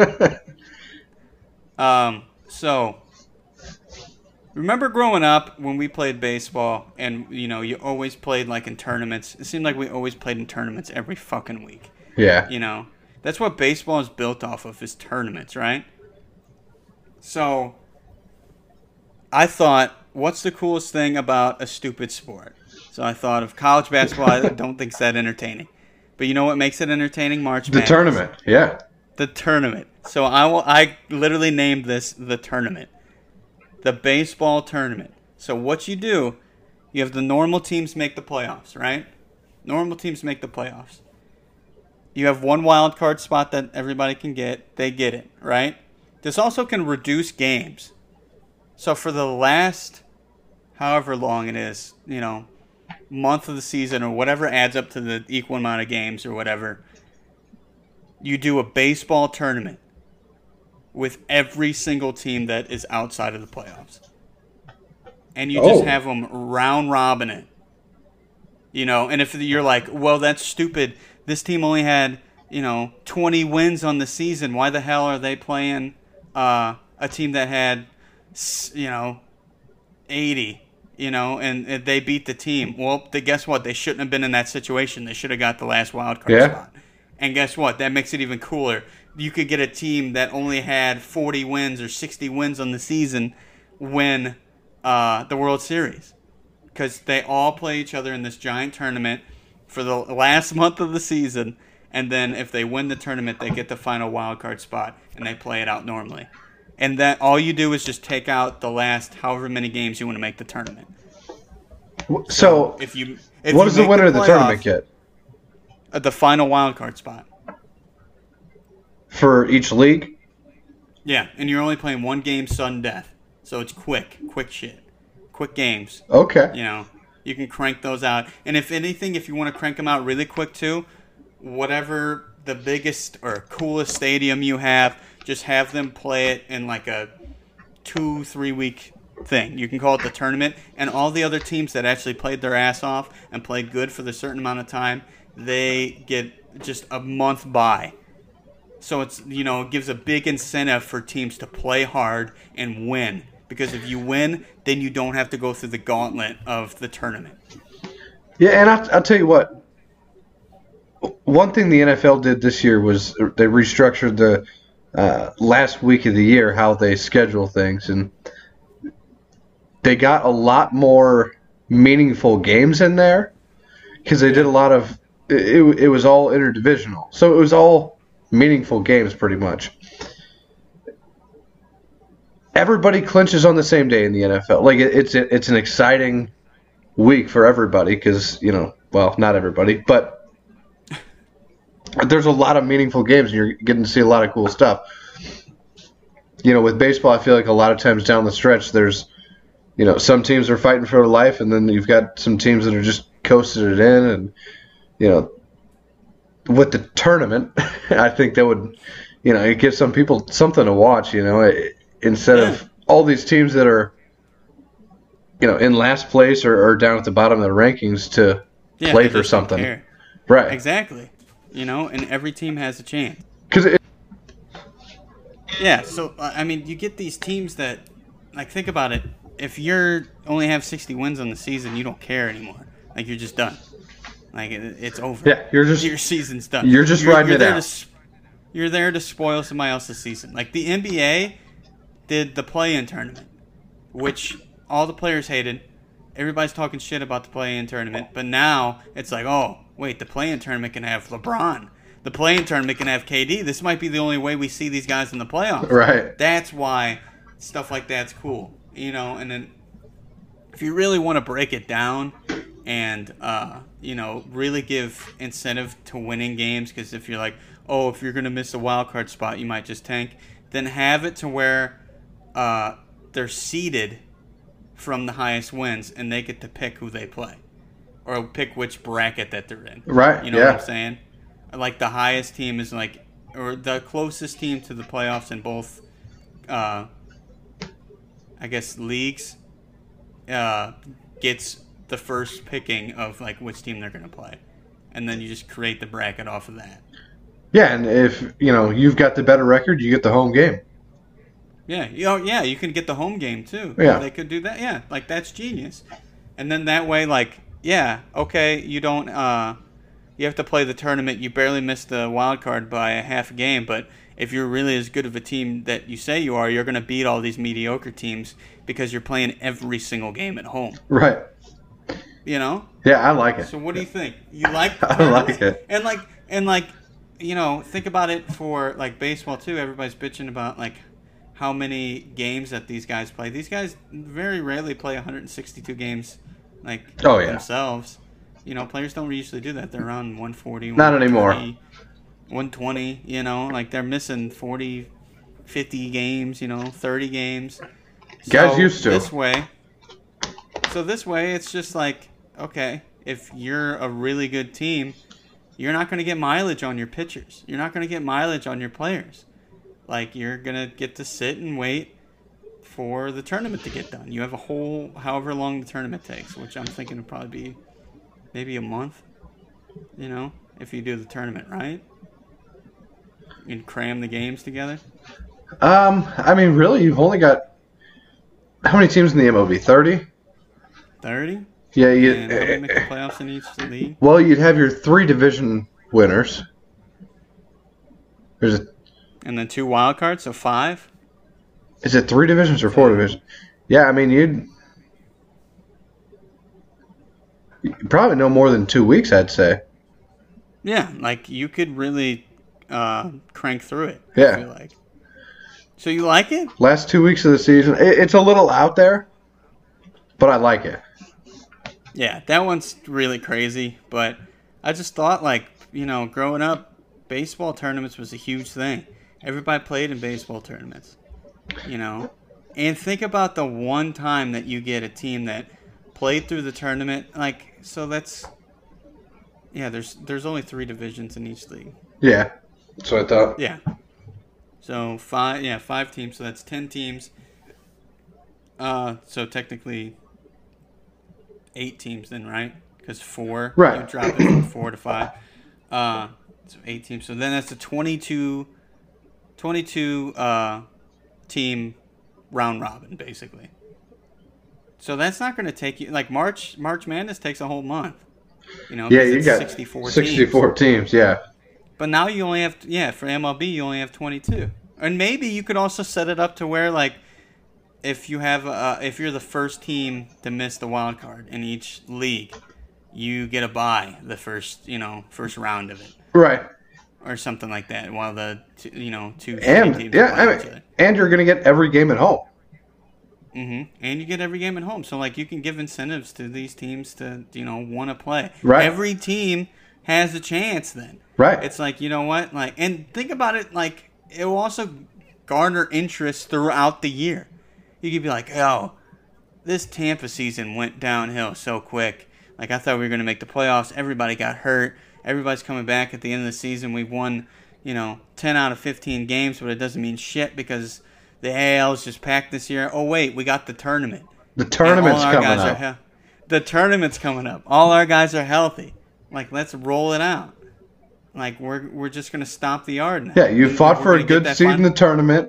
um. So. Remember growing up when we played baseball and, you know, you always played, like, in tournaments. It seemed like we always played in tournaments every fucking week. Yeah. You know? That's what baseball is built off of, is tournaments, right? So, I thought, what's the coolest thing about a stupid sport? So I thought of college basketball. I don't think it's that entertaining. But you know what makes it entertaining? March Madness. The tournament, yeah. The tournament. So I, will, I literally named this the tournament. The baseball tournament. So what you do, you have the normal teams make the playoffs, right? Normal teams make the playoffs. You have one wild card spot that everybody can get. They get it, right? This also can reduce games. So for the last, however long it is, you know, month of the season or whatever adds up to the equal amount of games or whatever, you do a baseball tournament with every single team that is outside of the playoffs. And you just Oh. have them round robin it. You know, and if you're like, well, that's stupid. This team only had, you know, twenty wins on the season. Why the hell are they playing uh, a team that had, you know, eighty, you know, and, and they beat the team? Well, they, guess what? They shouldn't have been in that situation. They should have got the last wild card Yeah. spot. And guess what? That makes it even cooler. You could get a team that only had forty wins or sixty wins on the season win uh, the World Series. Because they all play each other in this giant tournament for the last month of the season. And then if they win the tournament, they get the final wild card spot. And they play it out normally. And that all you do is just take out the last however many games you want to make the tournament. So, if you if what you does the make winner of the playoff, tournament get uh, The final wild card spot. for each league? Yeah, and you're only playing one game sudden death. So it's quick, quick shit. Quick games. Okay. You know, you can crank those out. And if anything, if you want to crank them out really quick too, whatever the biggest or coolest stadium you have, just have them play it in like a two, three week thing. You can call it the tournament. And all the other teams that actually played their ass off and played good for the certain amount of time, they get just a month by. So it's, you know, it gives a big incentive for teams to play hard and win. Because if you win, then you don't have to go through the gauntlet of the tournament. Yeah, and I'll, I'll tell you what. One thing the N F L did this year was they restructured the uh, last week of the year, how they schedule things. And they got a lot more meaningful games in there because they did a lot of it, – it was all interdivisional. So it was all meaningful games pretty much. Everybody clinches on the same day in the N F L. Like it, it's it's an exciting week for everybody because, you know, well, not everybody, but there's a lot of meaningful games and you're getting to see a lot of cool stuff. You know, with baseball, I feel like a lot of times down the stretch, there's, you know, some teams are fighting for their life, and then you've got some teams that are just coasting it in, and you know, with the tournament, I think that would, you know, it gives some people something to watch. You know. It, Instead Yeah. of all these teams that are, you know, in last place or, or down at the bottom of the rankings to Yeah, play they for just don't something. care. Right. Exactly. You know, and every team has a chance. Because it, Yeah, so, uh, I mean, you get these teams that, like, think about it. If you're only have sixty wins on the season, you don't care anymore. Like, you're just done. Like, it, it's over. yeah, you're just Your season's done. you're just riding you're it there out. To, s- you're there to spoil somebody else's season. Like, the N B A did the play-in tournament, which all the players hated. Everybody's talking shit about the play-in tournament, but now it's like, oh, wait, the play-in tournament can have LeBron. The play-in tournament can have K D. This might be the only way we see these guys in the playoffs. Right. That's why stuff like that's cool, you know. And then if you really want to break it down and uh, you know, really give incentive to winning games, because if you're like, oh, if you're gonna miss a wild card spot, you might just tank. Then have it to where uh, they're seeded from the highest wins, and they get to pick who they play, or pick which bracket that they're in. Right, You know yeah. what I'm saying? Like the highest team is like, or the closest team to the playoffs in both, uh, I guess, leagues, uh, gets the first picking of like which team they're going to play. and then you just create the bracket off of that. Yeah, and if you know you've got the better record, you get the home game. Yeah, you know, yeah, you can get the home game too. Yeah, they could do that. Yeah, like that's genius. And then that way, like, yeah, okay, you don't, uh, you have to play the tournament. You barely missed the wild card by a half a game, but if you're really as good of a team that you say you are, you're going to beat all these mediocre teams because you're playing every single game at home. Right. You know? Yeah, I like it. So what do you think? You like the I like it. And like, and like, you know, think about it for like baseball too. Everybody's bitching about like how many games that these guys play. These guys very rarely play one hundred sixty-two games like oh, yeah. themselves. You know, players don't usually do that. They're around one forty, Not anymore. one twenty, you know, like they're missing forty, fifty games, you know, thirty games. Guys so used to. This way, so this way, it's just like, okay, if you're a really good team, you're not going to get mileage on your pitchers. You're not going to get mileage on your players. Like, you're going to get to sit and wait for the tournament to get done. You have a whole, however long the tournament takes, which I'm thinking would probably be maybe a month, you know, if you do the tournament, right? And cram the games together? Um, I mean, really, you've only got how many teams in the M L B? thirty? thirty? Yeah, you. And how do you make the playoffs in each league? Well, you'd have your three division winners. There's a. And then two wild cards, so five. Is it three divisions or four divisions? Yeah, I mean, you'd, you'd probably no more than two weeks, I'd say. Yeah, like you could really uh, crank through it. Yeah. I feel like. So you like it? Last two weeks of the season, it, it's a little out there, but I like it. Yeah, that one's really crazy, but I just thought, like, you know, growing up, baseball tournaments was a huge thing. Everybody played in baseball tournaments, you know. And think about the one time that you get a team that played through the tournament. Like, so that's, yeah, there's there's only three divisions in each league. Yeah, that's what I thought. Yeah. So five, yeah, five teams. So that's ten teams. Uh, so technically eight teams then, right? Because four, right? You drop it from four to five. Uh, so eight teams. So then that's a twenty-two, twenty-two uh, team round robin, basically. So that's not going to take you like March. March Madness takes a whole month. You know, yeah, you it's got sixty-four, sixty-four teams. teams. Yeah. But now you only have, yeah, for M L B you only have twenty-two. And maybe you could also set it up to where, like, if you have, uh, if you're the first team to miss the wild card in each league, you get a bye the first, you know, first round of it. Right. Or something like that, while the, two, you know, two and, teams yeah, I mean, each other. And you're going to get every game at home. Mm-hmm. And you get every game at home. So, like, you can give incentives to these teams to, you know, want to play. Right. Every team has a chance then. Right. It's like, you know what? Like, and think about it, like, it will also garner interest throughout the year. You could be like, oh, this Tampa season went downhill so quick. Like, I thought we were going to make the playoffs. Everybody got hurt. Everybody's coming back at the end of the season. We've won, you know, ten out of fifteen games, but it doesn't mean shit because the A L is just packed this year. Oh, wait, we got the tournament. The tournament's coming guys up. Are he- the tournament's coming up. All our guys are healthy. Like, let's roll it out. Like, we're we're just going to stomp the yard now. Yeah, you And fought we're for a gonna good get seed that in the tournament,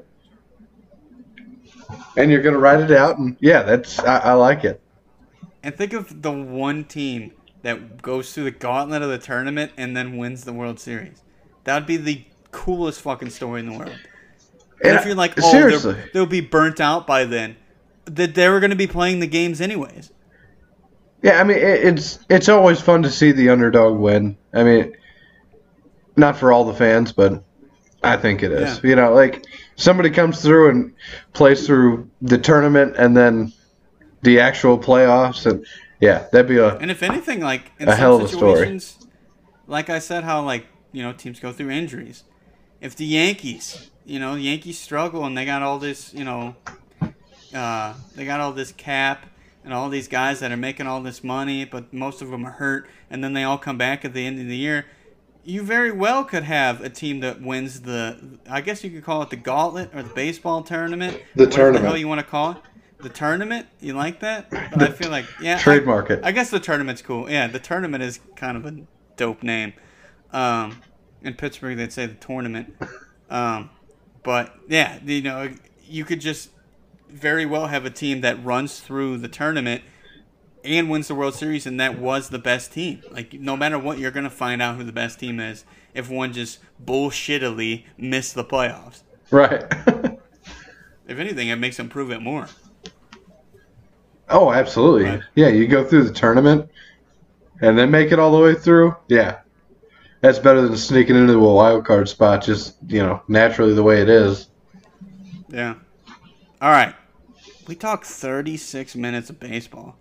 and you're going to ride it out. And yeah, that's I, I like it. And think of the one team that goes through the gauntlet of the tournament and then wins the World Series. That would be the coolest fucking story in the world. And, And if you're like, I- oh, seriously. they'll, they'll be burnt out by then, that they were going to be playing the games anyways. Yeah, I mean it, it's it's always fun to see the underdog win. I mean, not for all the fans, but I think it is. Yeah. You know, like somebody comes through and plays through the tournament and then the actual playoffs, and yeah, that'd be a And if anything, like in a some hell of a story. situations, like I said, how like you know teams go through injuries. If the Yankees, you know, the Yankees struggle and they got all this, you know, uh, they got all this cap and all these guys that are making all this money, but most of them are hurt, and then they all come back at the end of the year. You very well could have a team that wins the, I guess you could call it the gauntlet or the baseball tournament. The whatever tournament. the hell you want to call it. The tournament? You like that? But I feel like, yeah. trademark I, it. I guess the tournament's cool. Yeah, the tournament is kind of a dope name. Um, in Pittsburgh, they'd say the tournament. Um, but, yeah, you know, you could just very well have a team that runs through the tournament and wins the World Series, and that was the best team. Like, no matter what, you're going to find out who the best team is if one just bullshittily missed the playoffs. Right. If anything, it makes them prove it more. Oh, absolutely. Right. Yeah, you go through the tournament and then make it all the way through. Yeah. That's better than sneaking into a wild card spot just, you know, naturally the way it is. Yeah. All right. We talked thirty-six minutes of baseball.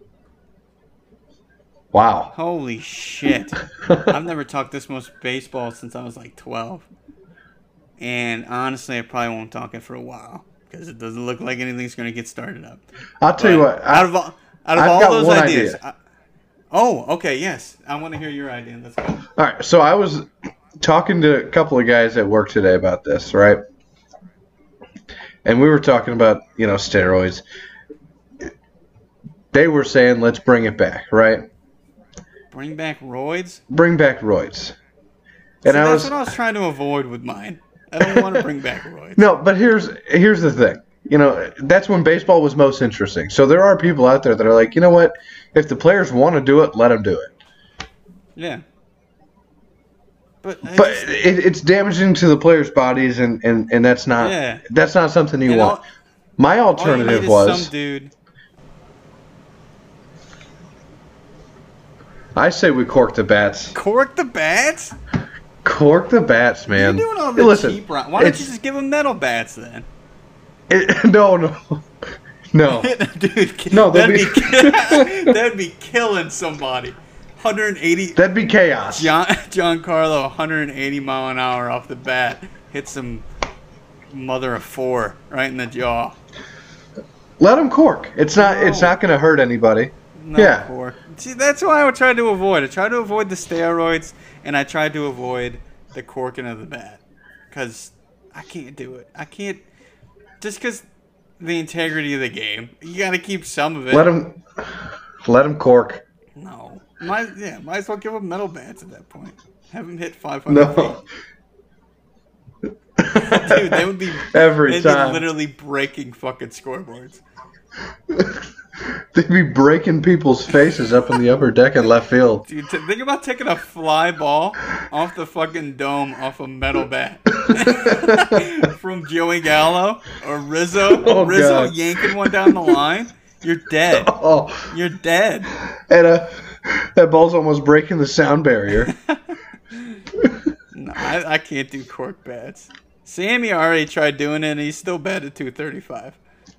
Wow. Holy shit. I've never talked this much baseball since I was like twelve. And honestly, I probably won't talk it for a while because it doesn't look like anything's going to get started up. I'll tell But you what. I, out of all, out of I've all got those one ideas. idea. I, oh, okay, yes. I want to hear your idea. Let's go. all right, so I was talking to a couple of guys at work today about this, right? And we were talking about, you know, steroids. They were saying, let's bring it back, right? Bring back roids? Bring back roids. See, And I that's was what I was trying to avoid with mine. I don't want to bring back roids. No, but here's here's the thing. You know, that's when baseball was most interesting. So there are people out there that are like, you know what? If the players want to do it, let them do it. Yeah. But, I But just- it, it's damaging to the players' bodies, and, and, and that's not Yeah. that's not something you And want. all- My all you alternative need is was some dude. I say we cork the bats. Cork the bats? Cork the bats, man. You're doing all Hey, the listen, cheap round. Why don't you it's- just give them metal bats then? It, no, no, no. Dude, No, that'd they'll be, that'd be killing somebody. one hundred eighty That'd be chaos. John Giancarlo, one hundred eighty mile an hour off the bat, hits some mother of four right in the jaw. Let them cork. It's not. No. It's not going to hurt anybody. No Yeah. cork. See, that's why I tried to avoid. I tried to avoid the steroids, and I tried to avoid the corking of the bat, because I can't do it. I can't. Just because the integrity of the game, you got to keep some of it. Let them. Let them cork. No. Might, yeah, might as well give them metal bats at that point. Have them hit five hundred No. feet. Dude, they would be Every they'd time. be literally breaking fucking scoreboards. They'd be breaking people's faces up in the upper deck in left field. Dude, t- think about taking a fly ball off the fucking dome off a metal bat. From Joey Gallo or Rizzo. Oh, Rizzo God. yanking one down the line. You're dead. Oh, You're dead. and uh, that ball's almost breaking the sound barrier. No, I, I can't do cork bats. Sammy already tried doing it, and he's still bad at two thirty-five.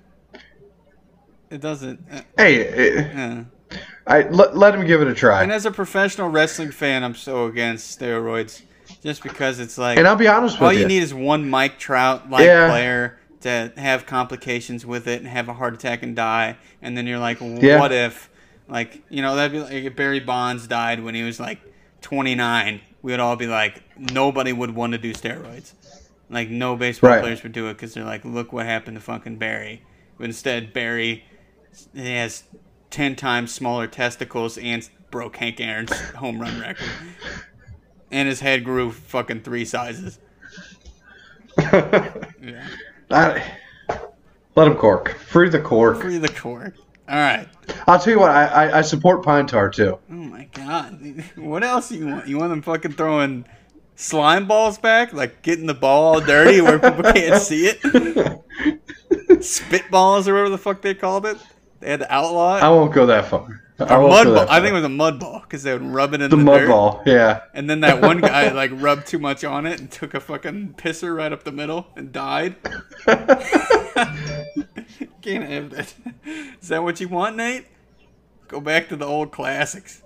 It doesn't. Uh, Hey, it, uh. I let, let him give it a try. And as a professional wrestling fan, I'm so against steroids, just because it's like. And I'll be honest all with you you. need is one Mike Trout like Yeah. player to have complications with it and have a heart attack and die, and then you're like, Yeah. what if, like, you know, that'd be like if Barry Bonds died when he was like twenty-nine. We would all be like, nobody would want to do steroids. Like, no baseball Right. players would do it because they're like, look what happened to fucking Barry. But instead, Barry he has ten times smaller testicles and broke Hank Aaron's home run record. And his head grew fucking three sizes. Yeah. I, let him cork. Free the cork. Free the cork. All right. I'll tell you what. I, I, I support Pine Tar too. Oh my god. What else do you want? You want them fucking throwing slime balls back? Like getting the ball all dirty where people can't see it? Spitballs or whatever the fuck they called it? They had to outlaw it? I won't go that far. I Or won't mud go ball. that I think it far. was a mud ball because they would rub it in the the, mud dirt. ball. Yeah. And then that one guy like rubbed too much on it and took a fucking pisser right up the middle and died. Can't have that. Is that what you want, Nate? Go back to the old classics.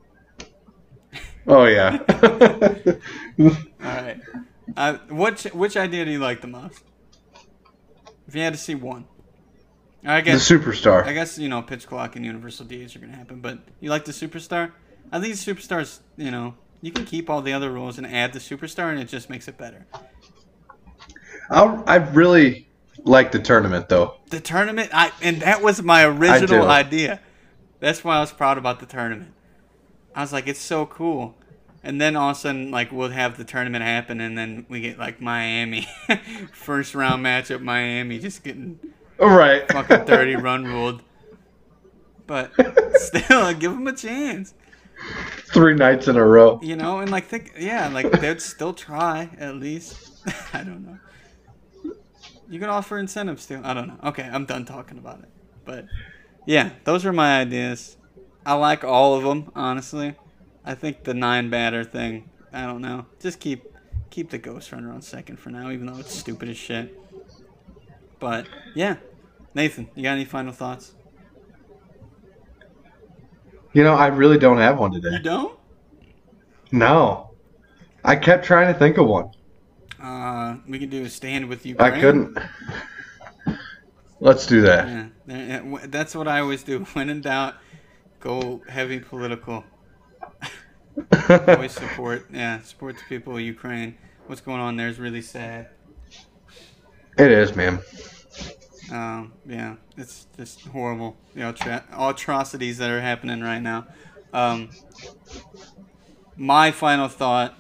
Oh yeah. All right. Uh, which which idea do you like the most? If you had to see one, I the guess superstar. I guess you know pitch clock and universal D H are gonna happen, but you like the superstar? I think the superstars, you know, you can keep all the other rules and add the superstar, and it just makes it better. I I really like the tournament though. The tournament, I and that was my original do. idea. That's why I was proud about the tournament. I was like, it's so cool And then all of a sudden, like, we'll have the tournament happen, and then we get, like, Miami. First round matchup, Miami just getting right. fucking thirty run ruled. But still, I give them a chance. Three nights in a row. You know, and, like, think, yeah, like, they'd still try, at least. I don't know. You can offer incentives, too. I don't know. Okay, I'm done talking about it. But, yeah, those are my ideas. I like all of them, honestly. I think the nine batter thing, I don't know. Just keep keep the Ghost Runner on second for now, even though it's stupid as shit. But, yeah. Nathan, you got any final thoughts? You know, I really don't have one today. You don't? No. I kept trying to think of one. Uh, we could do a stand with Ukraine. I couldn't. Let's do that. Yeah, that's what I always do. When in doubt, go heavy political. Always support, yeah, support the people of Ukraine. What's going on there is really sad. It is, man. Um, yeah, it's just horrible. The atro- atrocities that are happening right now. Um, my final thought.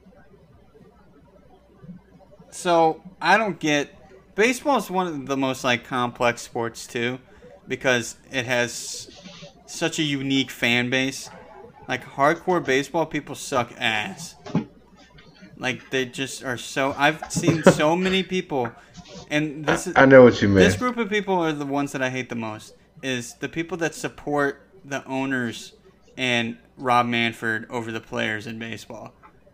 So I don't get. Baseball is one of the most like complex sports too, because it has such a unique fan base. Like, hardcore baseball people suck ass. Like, they just are so... I've seen so many people, and this is... I know what you mean. This group of people are the ones that I hate the most, is the people that support the owners and Rob Manfred over the players in baseball.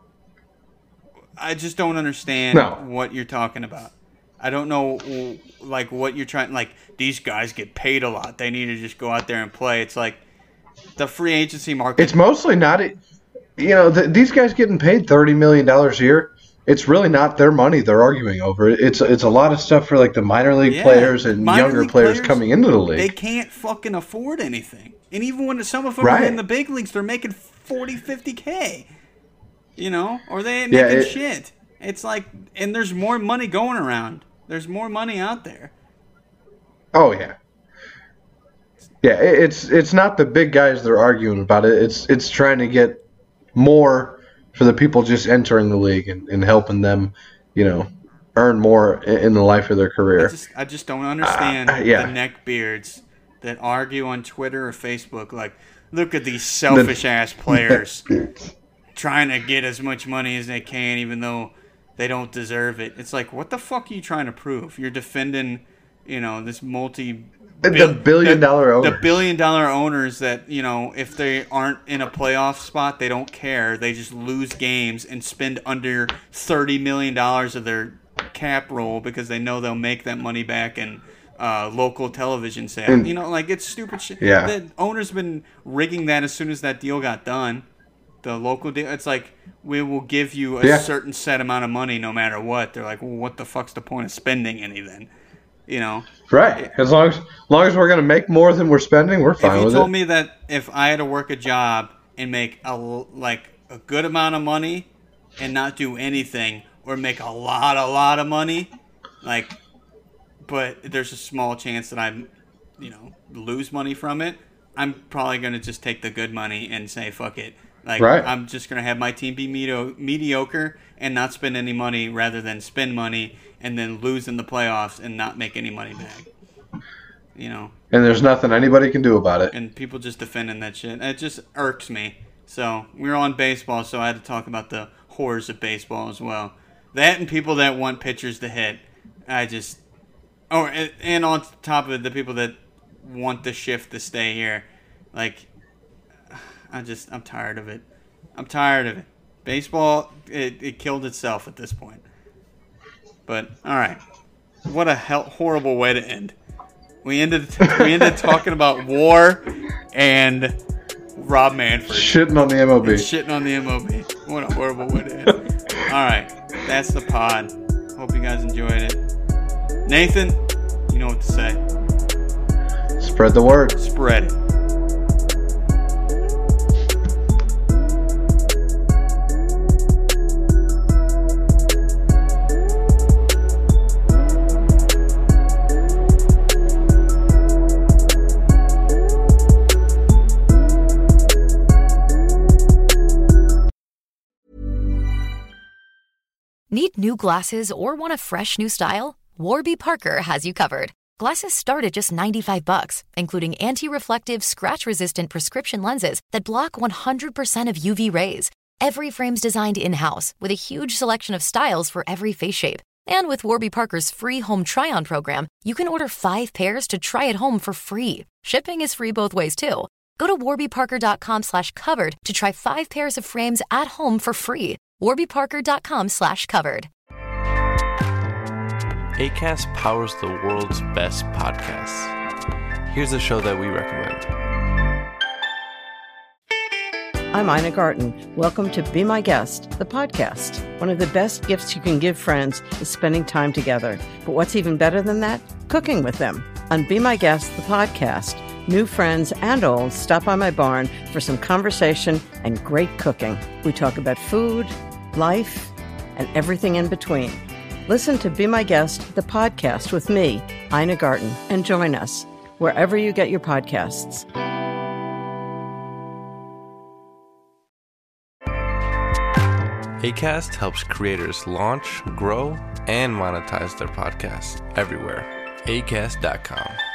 I just don't understand no. what you're talking about. I don't know, like, what you're trying... Like, these guys get paid a lot. They need to just go out there and play. It's like... The free agency market. It's mostly not, you know, the, these guys getting paid thirty million dollars a year. It's really not their money they're arguing over. It's it's a lot of stuff for like the minor league yeah, players and younger players, players coming into the league. They can't fucking afford anything. And even when some of them right. are in the big leagues, they're making forty, fifty K. You know, or they ain't making yeah, it, shit. It's like, and there's more money going around. There's more money out there. Oh, yeah. Yeah, it's it's not the big guys that are arguing about it. It's it's trying to get more for the people just entering the league and, and helping them, you know, earn more in, in the life of their career. I just, I just don't understand uh, yeah. the neckbeards that argue on Twitter or Facebook like, look at these selfish-ass players trying to get as much money as they can even though they don't deserve it. It's like, what the fuck are you trying to prove? You're defending, you know, this multi... The Bill, billion dollar owners. The billion dollar owners that, you know, if they aren't in a playoff spot, they don't care. They just lose games and spend under thirty million dollars of their cap roll because they know they'll make that money back in uh, local television sales. And, you know, like, it's stupid shit. Yeah. The owner's been rigging that as soon as that deal got done. The local deal. It's like, we will give you a yeah. certain set amount of money no matter what. They're like, well, what the fuck's the point of spending any then? You know, right? As long as, as long as we're gonna make more than we're spending, we're fine with it. If you told me that if I had to work a job and make a like a good amount of money and not do anything, or make a lot, a lot of money, like, but there's a small chance that I, you know, lose money from it, I'm probably gonna just take the good money and say fuck it. Like, right. I'm just gonna have my team be medio- mediocre and not spend any money, rather than spend money and then lose in the playoffs and not make any money back. You know. And there's nothing anybody can do about it. And people just defending that shit. It just irks me. So we were on baseball, so I had to talk about the horrors of baseball as well. That and people that want pitchers to hit. I just. Oh, and, and on top of it, the people that want the shift to stay here. Like, I just, I'm tired of it. I'm tired of it. Baseball, it, it killed itself at this point. But, all right. What a hell, horrible way to end. We ended we ended talking about war and Rob Manfred. Shitting on the M O B. And shitting on the M O B. What a horrible way to end. All right. That's the pod. Hope you guys enjoyed it. Nathan, you know what to say. Spread the word. Spread it. Need new glasses or want a fresh new style? Warby Parker has you covered. Glasses start at just ninety-five bucks, including anti-reflective, scratch-resistant prescription lenses that block one hundred percent of U V rays. Every frame's designed in-house with a huge selection of styles for every face shape. And with Warby Parker's free home try-on program, you can order five pairs to try at home for free. Shipping is free both ways, too. Go to warbyparker.com slash covered to try five pairs of frames at home for free. warbyparker.com slash covered. Acast powers the world's best podcasts. Here's a show that we recommend. I'm Ina Garten. Welcome to Be My Guest, the podcast. One of the best gifts you can give friends is spending time together. But what's even better than that? Cooking with them. On Be My Guest, the podcast, new friends and old stop by my barn for some conversation and great cooking. We talk about food, life, and everything in between. Listen to Be My Guest, the podcast with me, Ina Garten, and join us wherever you get your podcasts. Acast helps creators launch, grow, and monetize their podcasts everywhere. acast dot com.